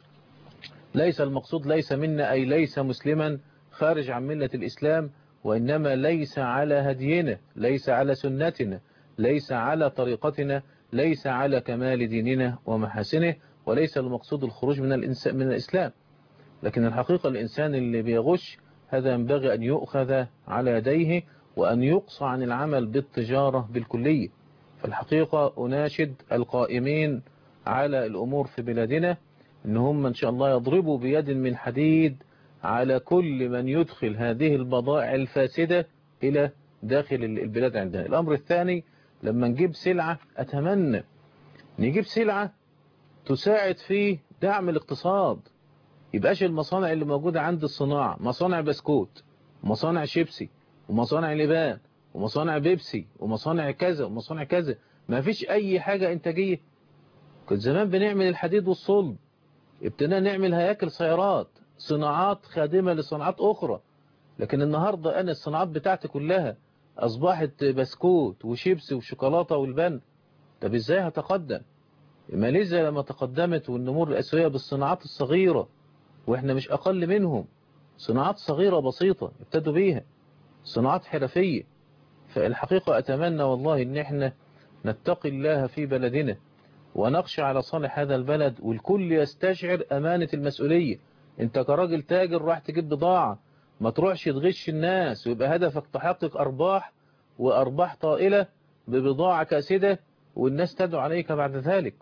ليس المقصود ليس منا أي ليس مسلما خارج عن ملة الإسلام، وإنما ليس على هدينا، ليس على سنتنا، ليس على طريقتنا، ليس على كمال ديننا ومحاسنه، وليس المقصود الخروج من الإسلام. لكن الحقيقة الإنسان اللي بيغش هذا ينبغي أن يؤخذ على يديه وأن يقصى عن العمل بالتجارة بالكلية. فالحقيقة أناشد القائمين على الأمور في بلادنا إن هم إن شاء الله يضربوا بيد من حديد على كل من يدخل هذه البضائع الفاسدة إلى داخل البلاد عندنا. الأمر الثاني، لما نجيب سلعة أتمنى نجيب سلعة تساعد في دعم الاقتصاد. يبقاش المصانع اللي موجودة عند الصناعة مصانع بسكوت ومصانع شيبسي ومصانع لبان ومصانع بيبسي ومصانع كذا ومصانع كذا، ما فيش أي حاجة إنتاجية. كنت زمان بنعمل الحديد والصلب، ابتدينا نعمل هياكل سيارات، صناعات خادمة لصناعات أخرى. لكن النهاردة أنا الصناعات بتاعتي كلها أصبحت بسكوت وشيبسي وشوكولاتة والبن. طب إزاي هتقدم؟ ماليزيا لما تقدمت والنمور الآسيوية بالصناعات الصغيرة، وإحنا مش أقل منهم، صناعات صغيرة بسيطة ابتدوا بيها، صناعات حرفية. فالحقيقة أتمنى والله إن إحنا نتقي الله في بلدنا ونخشى على صالح هذا البلد، والكل يستشعر أمانة المسؤولية. أنت كراجل تاجر راح تجيب بضاعة، ما تروحش تغش الناس ويبقى هدفك تحقق أرباح وأرباح طائلة ببضاعة كاسدة والناس تدعو عليك بعد ذلك.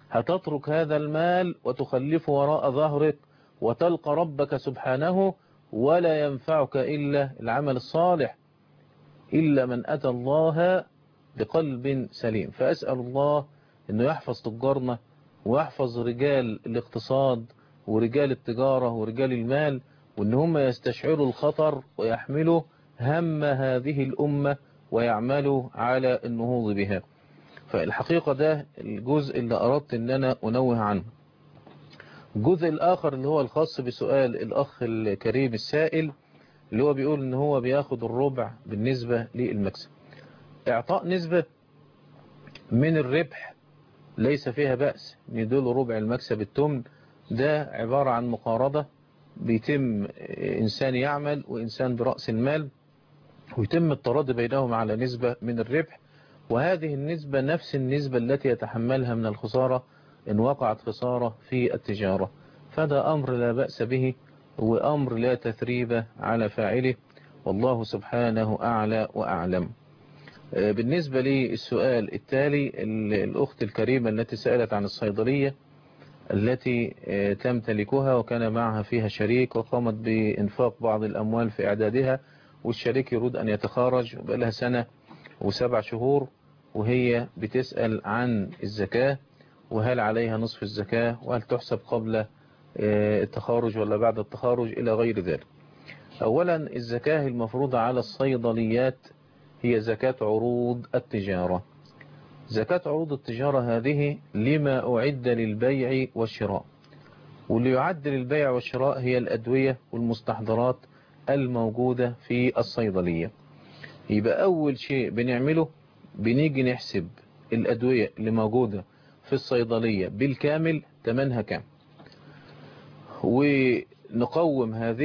هتترك هذا المال وتخلفه وراء ظهرك وتلقى ربك سبحانه ولا ينفعك إلا العمل الصالح، إلا من أتى الله بقلب سليم. فأسأل الله أنه يحفظ تجارنا ويحفظ رجال الاقتصاد ورجال التجارة ورجال المال، وأن هم يستشعروا الخطر ويحملوا هم هذه الأمة ويعملوا على النهوض بها. فالحقيقة ده الجزء اللي أردت أن أنا أنوه عنه. الجزء الآخر اللي هو الخاص بسؤال الأخ الكريم السائل، اللي هو بيقول أن هو بياخد الربع بالنسبة للمكسب. إعطاء نسبة من الربح ليس فيها بأس، ندول ربع المكسب التمن، ده عبارة عن مقارضة بيتم إنسان يعمل وإنسان برأس المال، ويتم التراضي بينهم على نسبة من الربح، وهذه النسبة نفس النسبة التي يتحملها من الخسارة إن وقعت خسارة في التجارة. فهذا أمر لا بأس به وأمر لا تثريب على فاعله، والله سبحانه أعلى وأعلم. بالنسبة للسؤال التالي، الأخت الكريمة التي سألت عن الصيدلية التي تمتلكها وكان معها فيها شريك وقامت بإنفاق بعض الأموال في إعدادها، والشريك يريد أن يتخارج وبقى لها 1 سنة و7 شهور، وهي بتسأل عن الزكاة وهل عليها نصف الزكاة وهل تحسب قبل التخارج ولا بعد التخارج إلى غير ذلك. أولا، الزكاة المفروضة على الصيدليات هي زكاة عروض التجارة. زكاة عروض التجارة هذه لما أعد للبيع والشراء، واللي يعد للبيع والشراء هي الأدوية والمستحضرات الموجودة في الصيدلية. يبقى أول شيء بنعمله بنيجي نحسب الأدوية اللي موجودة في الصيدلية بالكامل تمنها كام، ونقوم هذه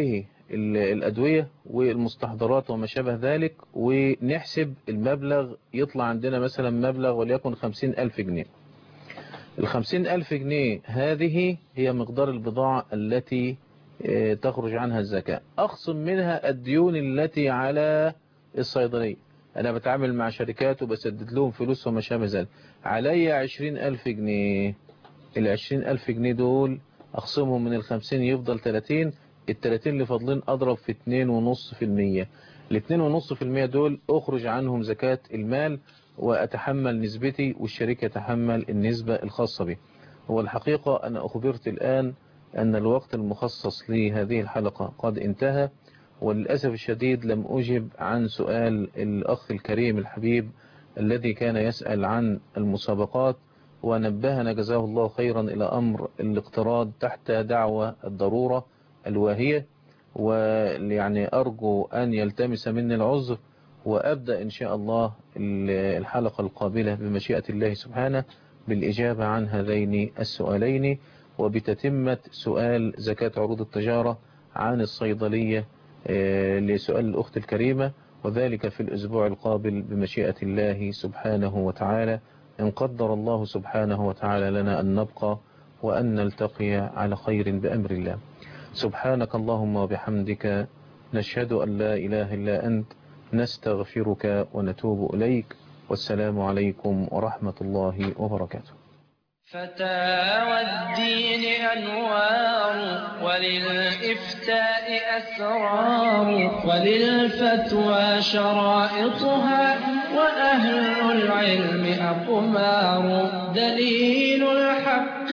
الأدوية والمستحضرات وما شابه ذلك، ونحسب المبلغ يطلع عندنا مثلا مبلغ وليكن 50,000 جنيه. 50,000 جنيه هذه هي مقدار البضاعة التي تخرج عنها الزكاة. أخصم منها الديون التي على الصيدلية. أنا بتعامل مع شركات وبسدد لهم فلوس وما شابه ذلك، علي 20,000 جنيه. 20,000 جنيه دول أخصمهم من 50 يفضل 30. 30 اللي فاضلين أضرب في 2.5%. 2.5% دول أخرج عنهم زكاة المال وأتحمل نسبتي والشركة يتحمل النسبة الخاصة به. هو الحقيقة أنا أخبرت الآن أن الوقت المخصص لهذه الحلقة قد انتهى، وللأسف الشديد لم أجب عن سؤال الأخ الكريم الحبيب الذي كان يسأل عن المسابقات، ونبهنا جزاه الله خيرا إلى أمر الاقتراض تحت دعوة الضرورة الواهية، ويعني أرجو أن يلتمس مني العذر، وأبدأ إن شاء الله الحلقة القابلة بمشيئة الله سبحانه بالإجابة عن هذين السؤالين، وبتتمة سؤال زكاة عروض التجارة عن الصيدلية لسؤال الأخت الكريمة، وذلك في الأسبوع القابل بمشيئة الله سبحانه وتعالى، إن قدر الله سبحانه وتعالى لنا أن نبقى وأن نلتقي على خير بأمر الله. سبحانك اللهم وبحمدك، نشهد أن لا إله إلا أنت، نستغفرك ونتوب إليك، والسلام عليكم ورحمة الله وبركاته. فتاوى الدين أنوار، وللإفتاء أسرار، وللفتوى شرائطها، وأهل العلم أقمار. دليل الحق